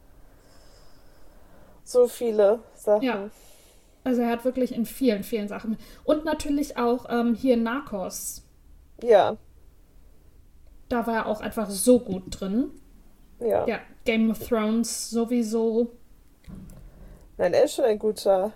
So viele Sachen. Ja. Also er hat wirklich in vielen, vielen Sachen. Und natürlich auch hier Narcos. Ja. Da war er auch einfach so gut drin. Ja. Ja, Game of Thrones sowieso. Nein, er ist schon ein guter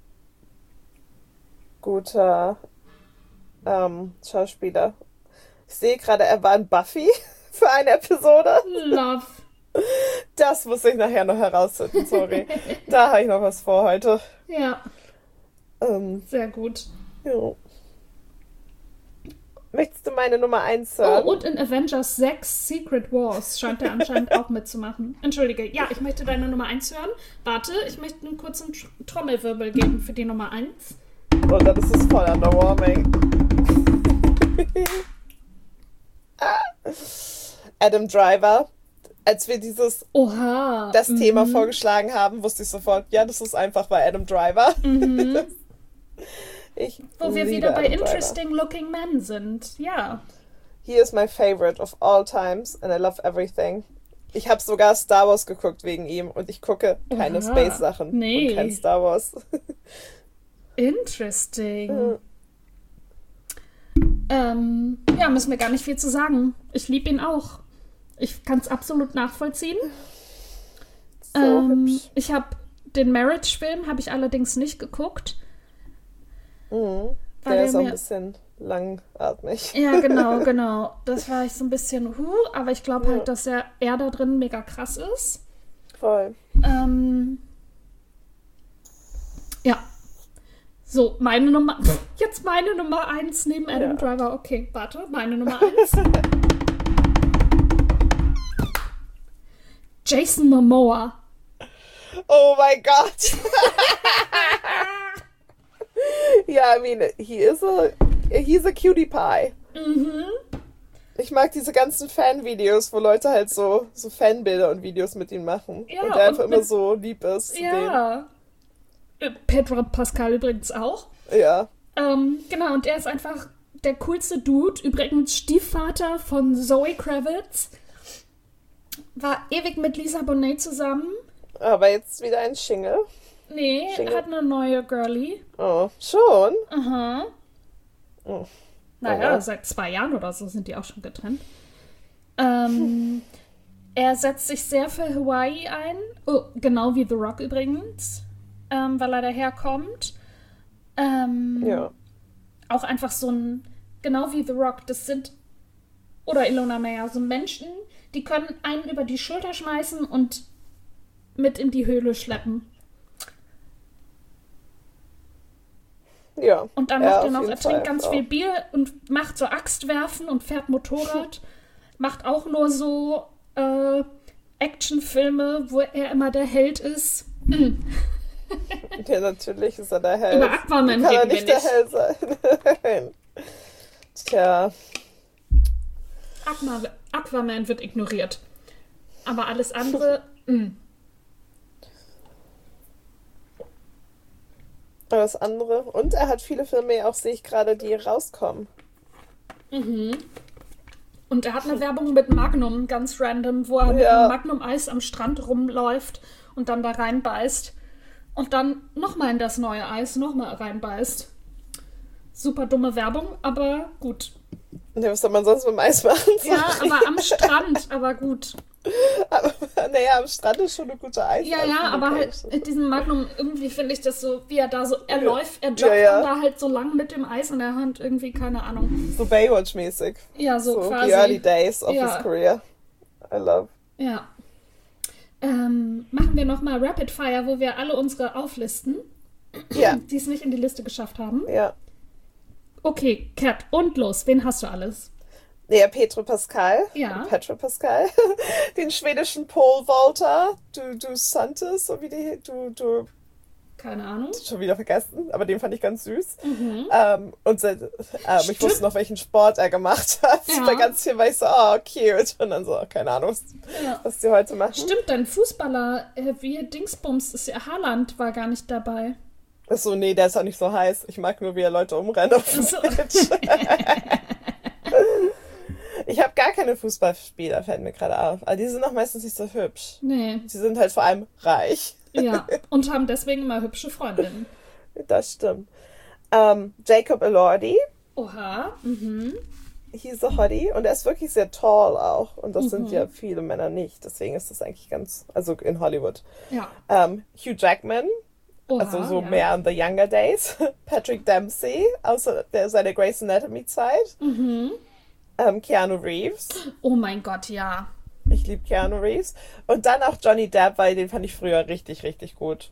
Schauspieler. Ich sehe gerade, er war in Buffy für eine Episode. Love. Das muss ich nachher noch herausfinden, sorry. Da habe ich noch was vor heute. Ja, sehr gut. Ja. Möchtest du meine Nummer 1 Oh, hören? und in Avengers 6 Secret Wars scheint er anscheinend auch mitzumachen. Entschuldige, ja, ich möchte deine Nummer 1 hören. Warte, ich möchte einen kurzen Trommelwirbel geben für die Nummer 1. Oh, dann ist es voll underwarming. Adam Driver. Als wir Oha. das Thema vorgeschlagen haben, wusste ich sofort, ja, das ist einfach bei Adam Driver. Wo wir liebe wieder bei Adam Driver. Interesting Looking Men sind. Ja. He is my favorite of all times and I love everything. Ich habe sogar Star Wars geguckt wegen ihm und ich gucke keine Aha. Space-Sachen Nee. und kein Star Wars. Interesting. Ja, müssen wir gar nicht viel zu sagen. Ich liebe ihn auch. Ich kann es absolut nachvollziehen. So hübsch. Ich habe den Marriage-Film, habe ich allerdings nicht geguckt. Der Weil ist auch mir- ein bisschen langatmig. Ja, genau. Das war ich so ein bisschen, aber ich glaube halt, dass er da drin mega krass ist. Voll. Ja. So, meine Nummer 1 neben Adam Ja. Driver. Okay, warte, meine Nummer 1. Jason Momoa. Oh my God. Yeah, I mean, he's a cutie pie. Ich mag diese ganzen Fan-Videos, wo Leute halt so Fanbilder und Videos mit ihm machen. Ja, und der einfach und immer mit- so lieb ist. zu Ja. Pedro Pascal übrigens auch. denen. Ja. Genau, und er ist einfach der coolste Dude. Übrigens Stiefvater von Zoe Kravitz. War ewig mit Lisa Bonet zusammen. Aber jetzt wieder ein Shingle. Nee, Single. hat eine neue Girlie. Oh, schon? Aha. Oh. Naja, Oh. seit 2 Jahren oder so sind die auch schon getrennt. Er setzt sich sehr für Hawaii ein. Oh, genau wie The Rock übrigens. Weil er daherkommt. Ja. Auch einfach so ein, genau wie The Rock, das sind, oder Ilona Meyer, so Menschen, die können einen über die Schulter schmeißen und mit in die Höhle schleppen. Ja. Und dann Ja, macht auf er noch, jeden er trinkt Fall, ganz ja. viel Bier und macht so Axtwerfen und fährt Motorrad. Macht auch nur so Actionfilme, wo er immer der Held ist. Ja, natürlich ist er der Held. Über Aquaman Kann er reden wir nicht der nicht. Held sein. Tja. Aquaman wird ignoriert. Aber alles andere, Das andere. Und er hat viele Filme auch, sehe ich gerade, die rauskommen. Und er hat eine Werbung mit Magnum, ganz random, wo er mit Ja. einem Magnum-Eis am Strand rumläuft und dann da reinbeißt. Und dann nochmal in das neue Eis nochmal reinbeißt. Super dumme Werbung, aber gut. Ja, was soll man sonst mit dem Eis machen? Ja, aber am Strand, aber gut. Aber, naja, am Strand ist schon eine gute Eis. Ja, aber halt mit diesem Magnum, irgendwie finde ich das so, wie er da so, er joggt Ja. dann da halt so lang mit dem Eis in der Hand, irgendwie, keine Ahnung. So Baywatch-mäßig. Ja, so So quasi. the early days of Ja. his career. I love. Ja. Machen wir nochmal Rapid Fire, wo wir alle unsere auflisten, Ja, die es nicht in die Liste geschafft haben. ja. Okay, Kat, und los. Wen hast du alles? Ja, Petro Pascal. Ja. Petro Pascal. Den schwedischen Pole Vaulter. Du Santos, so wie die, du Keine Ahnung. schon wieder vergessen, aber den fand ich ganz süß. Mhm. Ich Stimmt. wusste noch, welchen Sport er gemacht hat. Ja. Bei ganz viel war ich so, oh, cute. Und dann so, keine Ahnung, Ja. was die heute machen. Stimmt, dein Fußballer, wie Dingsbums, ist ja Haaland, war gar nicht dabei. Achso, nee, der ist auch nicht so heiß. Ich mag nur, wie er Leute umrennt auf dem Ach so. Pitch. Ich habe gar keine Fußballspieler, fällt mir gerade auf. Aber die sind auch meistens nicht so hübsch. Nee, Sie sind halt vor allem reich. ja. Und haben deswegen immer hübsche Freundinnen. Das stimmt. Jacob Elordi, Oha. he's a hottie. Und er ist wirklich sehr tall auch. Und das sind ja viele Männer nicht. Deswegen ist das eigentlich ganz, also in Hollywood. Ja. Hugh Jackman, Oha, also so ja. mehr in the younger days. Patrick Dempsey, aus seiner Grey's Anatomy Zeit. Keanu Reeves. Oh mein Gott, ja. Ich liebe Keanu Reeves. Und dann auch Johnny Depp, weil den fand ich früher richtig, richtig gut.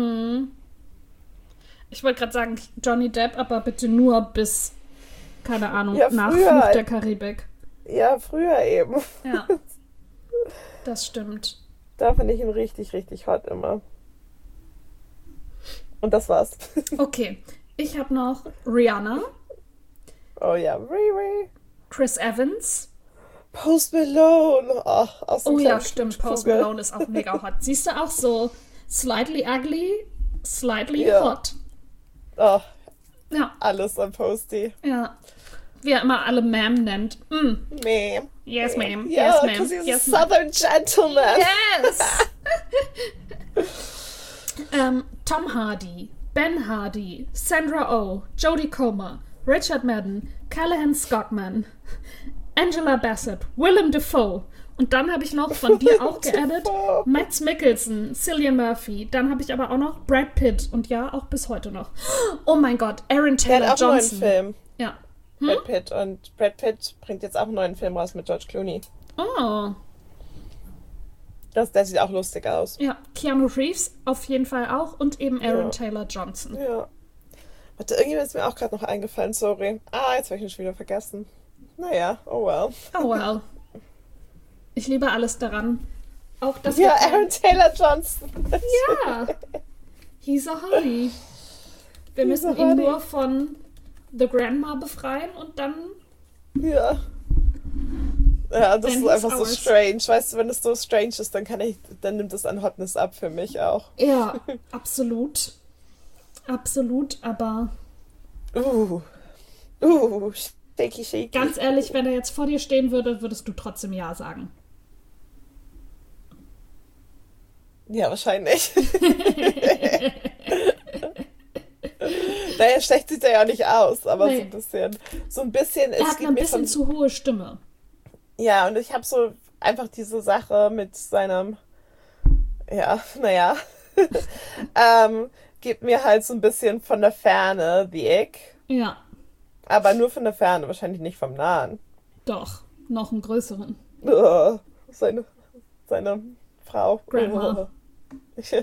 Ich wollte gerade sagen, Johnny Depp, aber bitte nur bis, keine Ahnung, Ja, nach früher. Fluch der Karibik. Ja, früher eben. Ja. Das stimmt. Da fand ich ihn richtig, richtig hot immer. Und das war's. Okay. Ich habe noch Rihanna, Oh ja, Riri. Chris Evans. Post Malone. Oh, aus dem Oh ja, kleinen stimmt. Post Kugel. Malone ist auch mega hot. Siehst du auch so slightly ugly, slightly Ja. hot. Oh, Ja. Alles am Posty. Ja. Wie er immer alle Ma'am nennt. Ma'am. Yes, ma'am. Yeah, Yes, ma'am. because he's Yes, a ma'am. southern gentleman. Yes! Tom Hardy, Ben Hardy, Sandra Oh, Jodie Comer, Richard Madden, Callahan Scottman, Angela Bassett, Willem Dafoe. Und dann habe ich noch von dir auch geaddet Mads Mikkelsen, Cillian Murphy. Dann habe ich aber auch noch Brad Pitt. Und ja, auch bis heute noch. Oh mein Gott, Aaron Der Taylor hat auch einen neuen Johnson. Film. Ja. Brad Pitt. Und Brad Pitt bringt jetzt auch einen neuen Film raus mit George Clooney. Oh. Der sieht auch lustig aus. Ja, Keanu Reeves auf jeden Fall auch. Und eben Aaron Ja. Taylor Johnson. Ja. Warte, irgendjemand ist mir auch gerade noch eingefallen, sorry. Jetzt habe ich ihn schon wieder vergessen. Naja, oh well. Oh well. Ich liebe alles daran. Auch das. Ja, Aaron Taylor Johnson. Ja. He's a Holly. Wir He's müssen a ihn Holly. nur von The Grandma befreien und dann. Ja. Ja, das Then ist einfach he's so ours. strange. Weißt du, wenn es so strange ist, dann nimmt es an Hotness ab für mich auch. Ja, absolut. Absolut, aber Shaky, shaky. ganz ehrlich, wenn er jetzt vor dir stehen würde, würdest du trotzdem Ja sagen. Ja, wahrscheinlich. Naja, schlecht sieht er ja nicht aus, aber Nee. so ein bisschen, Er es hat geht eine mir bisschen zu hohe Stimme. ja, und ich habe so einfach diese Sache mit seinem, ja, naja, gibt mir halt so ein bisschen von der Ferne The Ick, Ja, aber nur von der Ferne, wahrscheinlich nicht vom Nahen. doch. Noch einen größeren. Seine Frau. Grandma. Ja.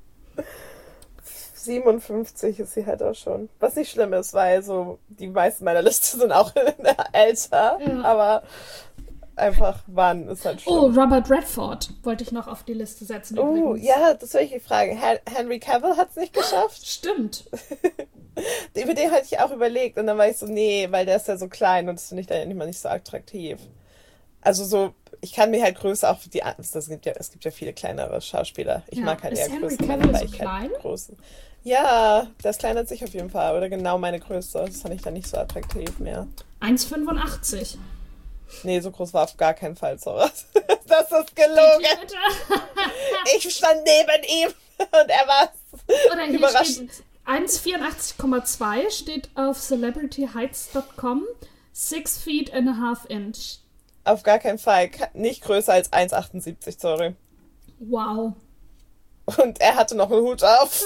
57 ist sie halt auch schon. Was nicht schlimm ist, weil so die meisten meiner Liste sind auch älter, Ja. aber einfach wann ist halt schlimm. Oh, Robert Redford wollte ich noch auf die Liste setzen. Übrigens. Ja, das soll ich die Frage. Henry Cavill hat es nicht geschafft. Stimmt. Über den hatte ich auch überlegt und dann war ich so, nee, weil der ist ja so klein und das finde ich dann immer nicht so attraktiv. Also so, ich kann mir halt größer auch die, es gibt ja viele kleinere Schauspieler. Ich Ja. mag halt Ist eher Henry größere Cavill Männer, weil so ich halt klein? große. Ja, der ist kleiner als ich auf jeden Fall, oder genau meine Größe. Das fand ich dann nicht so attraktiv mehr. 1,85. Nee, so groß war auf gar keinen Fall sowas. Das ist gelogen. Zentimeter. Ich stand neben ihm und er war Oder hier überraschend. steht 1,84,2 steht auf celebrityheights.com. 6 feet and a half inch. Auf gar keinen Fall. Nicht größer als 1,78, sorry. Wow. Und er hatte noch einen Hut auf.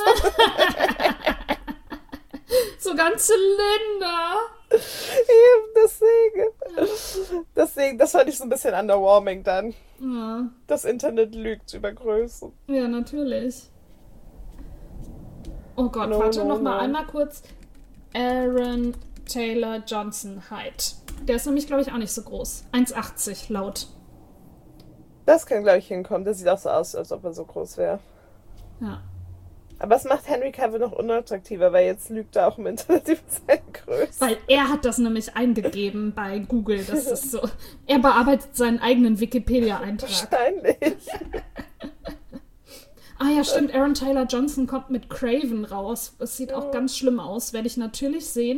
So ganz Zylinder. Eben, deswegen, das fand ich so ein bisschen underwhelming dann. Ja, Das Internet lügt über Größe. ja natürlich. Oh Gott, No, warte no, noch mal no. einmal kurz. Aaron Taylor Johnson Height. Der ist nämlich, glaube ich, auch nicht so groß. 1,80 laut. Das kann, glaube ich, hinkommen. Der sieht auch so aus, als ob er so groß wäre. Ja. Aber es macht Henry Cavill noch unattraktiver, weil jetzt lügt er auch im Internet über seine Größe. Weil er hat das nämlich eingegeben bei Google. Das ist so. Er bearbeitet seinen eigenen Wikipedia-Eintrag. Wahrscheinlich. Ah ja, stimmt. Aaron Taylor Johnson kommt mit Craven raus. Es sieht auch ganz schlimm aus. Werde ich natürlich sehen.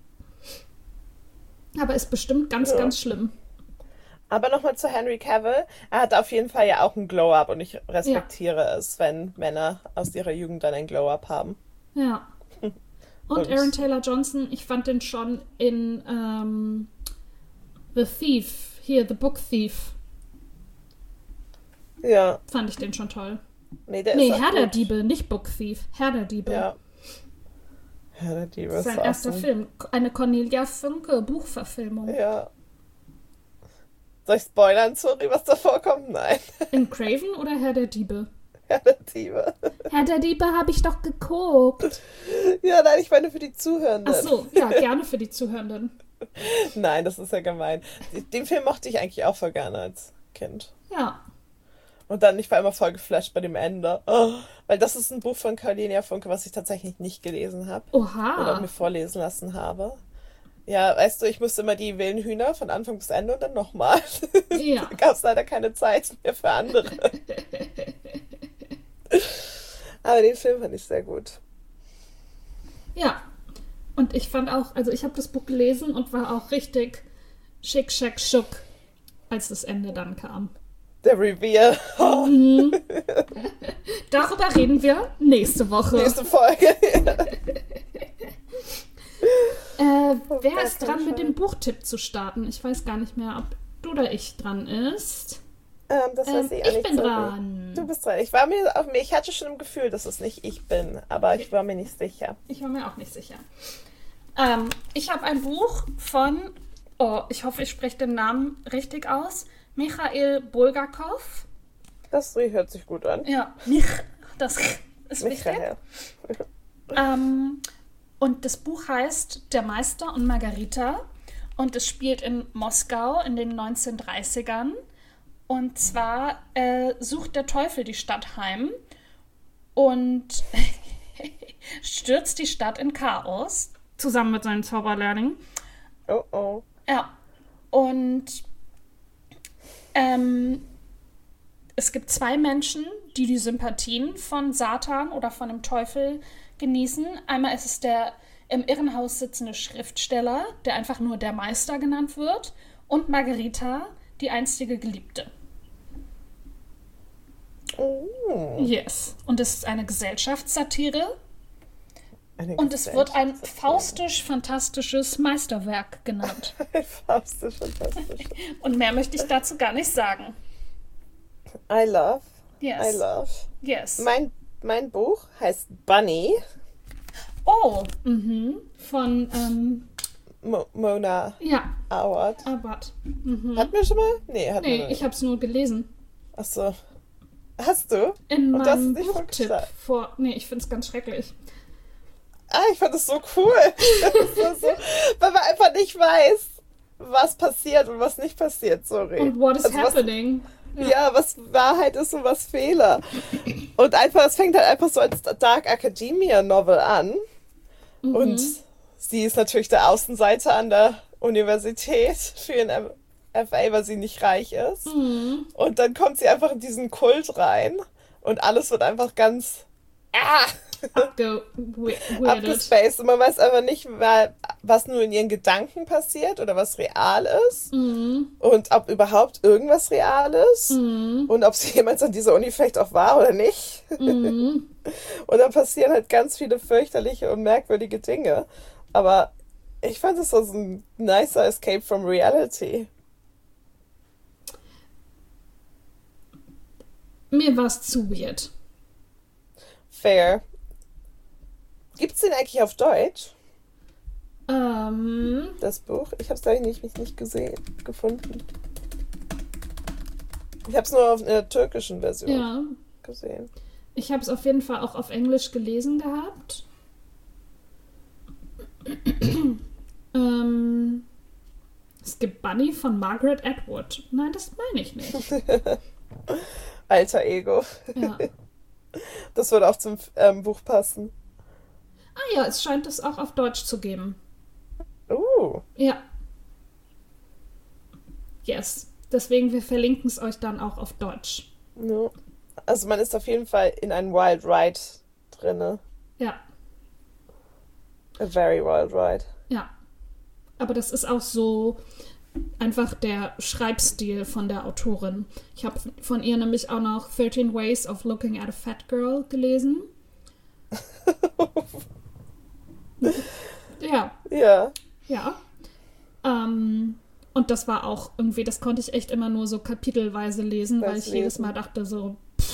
Aber ist bestimmt ganz, ganz schlimm. Aber nochmal zu Henry Cavill. Er hat auf jeden Fall ja auch ein Glow-Up und ich respektiere es, wenn Männer aus ihrer Jugend dann ein Glow-Up haben. Ja. Und Aaron Taylor Johnson, ich fand den schon in The Thief, hier, The Book Thief, Ja. fand ich den schon toll. Nee, der Nee, ist auch Herr der gut. Diebe, nicht Book Thief, Herr der Diebe. Ja. Herr der Diebe ist Sein auch erster so ein- Film, eine Cornelia Funke Buchverfilmung. Ja. Soll ich spoilern, sorry, was da vorkommt? Nein. In Craven oder Herr der Diebe? Herr der Diebe. Herr der Diebe habe ich doch geguckt. Ja, nein, ich meine für die Zuhörenden. Ach so, ja, gerne für die Zuhörenden. Nein, das ist ja gemein. Den Film mochte ich eigentlich auch voll gerne als Kind. Ja. Und dann, ich war immer voll geflasht bei dem Ende. Oh, weil das ist ein Buch von Cornelia Funke, was ich tatsächlich nicht gelesen habe. Oder Oha. mir vorlesen lassen habe. Ja, weißt du, ich musste immer die wilden Hühner von Anfang bis Ende und dann nochmal. Ja. Da gab es leider keine Zeit mehr für andere. Aber den Film fand ich sehr gut. Ja. Und ich fand auch, also ich habe das Buch gelesen und war auch richtig schick, schack, schuck, als das Ende dann kam. Der Reveal. Oh. Darüber reden wir nächste Woche. Nächste Folge. Wer ist dran, mit dem Buchtipp zu starten? Ich weiß gar nicht mehr, ob du oder ich dran ist. Das weiß ich bin dran. Du bist dran. Ich hatte schon im Gefühl, dass es nicht ich bin, aber ich war mir nicht sicher. Ich war mir auch nicht sicher. Ich habe ein Buch von, ich hoffe, ich spreche den Namen richtig aus, Michail Bulgakov. Das hört sich gut an. Ja, das ist Michael. wichtig. Und das Buch heißt Der Meister und Margarita und es spielt in Moskau in den 1930ern. Und zwar sucht der Teufel die Stadt heim und stürzt die Stadt in Chaos, zusammen mit seinen Zauberlehrlingen. Oh oh. Ja, und es gibt zwei Menschen, die die Sympathien von Satan oder von dem Teufel genießen. Einmal ist es der im Irrenhaus sitzende Schriftsteller, der einfach nur der Meister genannt wird, und Margarita, die einstige Geliebte. Oh. Yes. Und es ist eine Gesellschaftssatire. Und es Gesellschaftssatire. wird ein faustisch-fantastisches Meisterwerk genannt. Faustisch-fantastisch. Und mehr möchte ich dazu gar nicht sagen. I love. Yes. I love. Yes. Mein Buch heißt Bunny. Oh, von, Mona ja, Awad. Abad. Hatten wir schon mal? Nee, hatten wir Nee, nicht. ich habe es nur gelesen. Achso. Hast du? In Und das ist meinem nicht Buchtipp vorgeschlagen. Nee, ich finde es ganz schrecklich. Ich fand das so cool. Das ist so, weil man einfach nicht weiß, was passiert und was nicht passiert. Sorry. Und what is Also happening? was Wahrheit ist und was Fehler. Und einfach, es fängt halt einfach so als Dark Academia Novel an. Und sie ist natürlich der Außenseiter an der Universität für ihren FA, weil sie nicht reich ist. Und dann kommt sie einfach in diesen Kult rein und alles wird einfach ganz Weirded. abgespaced. Und man weiß einfach nicht, was nur in ihren Gedanken passiert oder was real ist. Und ob überhaupt irgendwas real ist. Und ob sie jemals an dieser Uni vielleicht auch war oder nicht. Und dann passieren halt ganz viele fürchterliche und merkwürdige Dinge. Aber ich fand es so ein nicer Escape from Reality. Mir war es zu weird. Fair. Gibt's den eigentlich auf Deutsch, das Buch? Ich hab's leider nicht gefunden. Ich hab's nur auf der türkischen Version Ja, gesehen. ich habe es auf jeden Fall auch auf Englisch gelesen gehabt. Es gibt Bunny von Margaret Atwood. Nein, das meine ich nicht. Alter Ego. Ja. Das würde auch zum Buch passen. Ah ja, es scheint es auch auf Deutsch zu geben. Ja. Yes. Deswegen, wir verlinken es euch dann auch auf Deutsch. No. Also man ist auf jeden Fall in einem Wild Ride drinne. Ja. A very wild ride. Ja. Aber das ist auch so einfach der Schreibstil von der Autorin. Ich habe von ihr nämlich auch noch 13 Ways of Looking at a Fat Girl gelesen. Ja. Ja. Ja. Und das war auch irgendwie, das konnte ich echt immer nur so kapitelweise lesen, weil ich jedes Mal dachte so,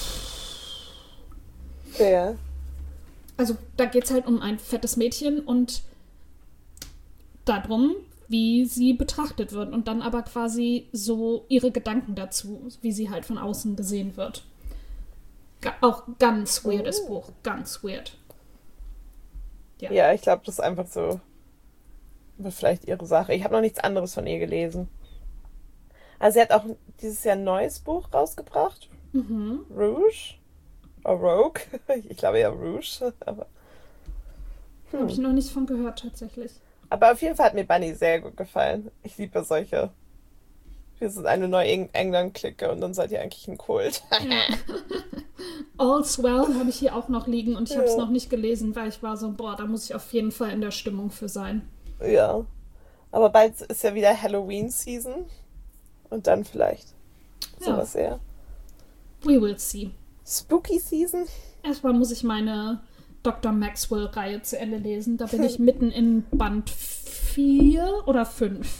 Fair. also da geht es halt um ein fettes Mädchen und darum, wie sie betrachtet wird und dann aber quasi so ihre Gedanken dazu, wie sie halt von außen gesehen wird. Auch ganz weirdes Buch, ganz weird. Ja, ich glaube, das ist einfach so vielleicht ihre Sache. Ich habe noch nichts anderes von ihr gelesen. Also sie hat auch dieses Jahr ein neues Buch rausgebracht. Rouge. Oder Rogue. Ich glaube ja Rouge. Aber Habe ich noch nichts von gehört, tatsächlich. Aber auf jeden Fall hat mir Bunny sehr gut gefallen. Ich liebe solche. Wir sind eine neue England-Clique und dann seid ihr eigentlich ein Kult. All's Well habe ich hier auch noch liegen und ich habe es noch nicht gelesen, weil ich war so, boah, da muss ich auf jeden Fall in der Stimmung für sein. Ja. Aber bald ist ja wieder Halloween-Season. Und dann vielleicht sowas eher. We will see. Spooky-Season? Erstmal muss ich meine Dr. Maxwell-Reihe zu Ende lesen. Da bin ich mitten in Band 4 oder 5.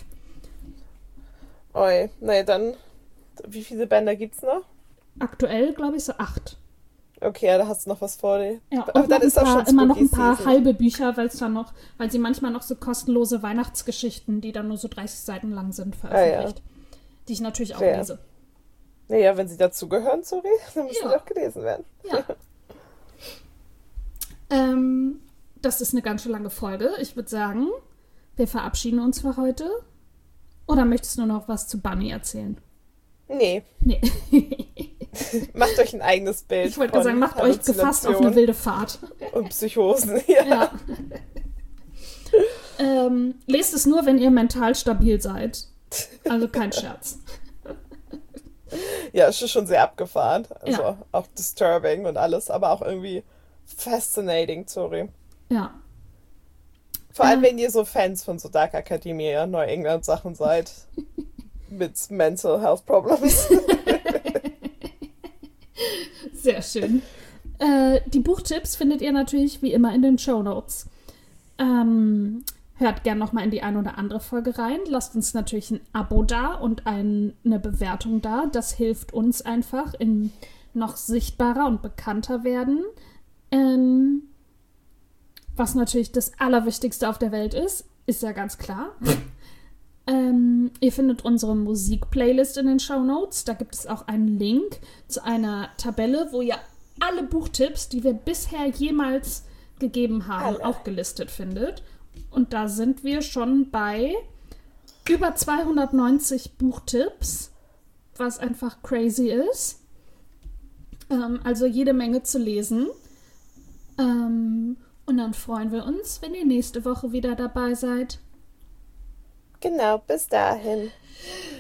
Oi, nee, dann, wie viele Bänder gibt's noch? Aktuell, glaube ich, so 8. Okay, ja, da hast du noch was vor dir. Ja, aber und dann ist auch schon immer noch ein Spooky paar Season. halbe Bücher, weil sie manchmal noch so kostenlose Weihnachtsgeschichten, die dann nur so 30 Seiten lang sind, veröffentlicht. Die ich natürlich auch lese. Naja, wenn sie dazugehören, sorry, dann müssen Ja. sie auch gelesen werden. Ja. Das ist eine ganz schön lange Folge. Ich würde sagen, wir verabschieden uns für heute. Oder möchtest du nur noch was zu Bunny erzählen? Nee, Nee. macht euch ein eigenes Bild. Ich wollte gerade sagen, macht euch gefasst auf eine wilde Fahrt. Und Psychosen, ja. Lest es nur, wenn ihr mental stabil seid. Also kein Scherz. Ja, es ist schon sehr abgefahren. Also Ja. auch disturbing und alles, aber auch irgendwie fascinating, sorry. Ja. Vor allem, wenn ihr so Fans von so Dark Academia, Neuengland-Sachen seid. Mit Mental Health Problems. Sehr schön. Die Buchtipps findet ihr natürlich wie immer in den Shownotes. Hört gern nochmal in die eine oder andere Folge rein. Lasst uns natürlich ein Abo da und eine Bewertung da. Das hilft uns einfach in noch sichtbarer und bekannter werden. Was natürlich das Allerwichtigste auf der Welt ist ja ganz klar. Ihr findet unsere Musik-Playlist in den Shownotes. Da gibt es auch einen Link zu einer Tabelle, wo ihr alle Buchtipps, die wir bisher jemals gegeben haben, auch gelistet findet. Und da sind wir schon bei über 290 Buchtipps, was einfach crazy ist. Also jede Menge zu lesen. Und dann freuen wir uns, wenn ihr nächste Woche wieder dabei seid. Genau, bis dahin.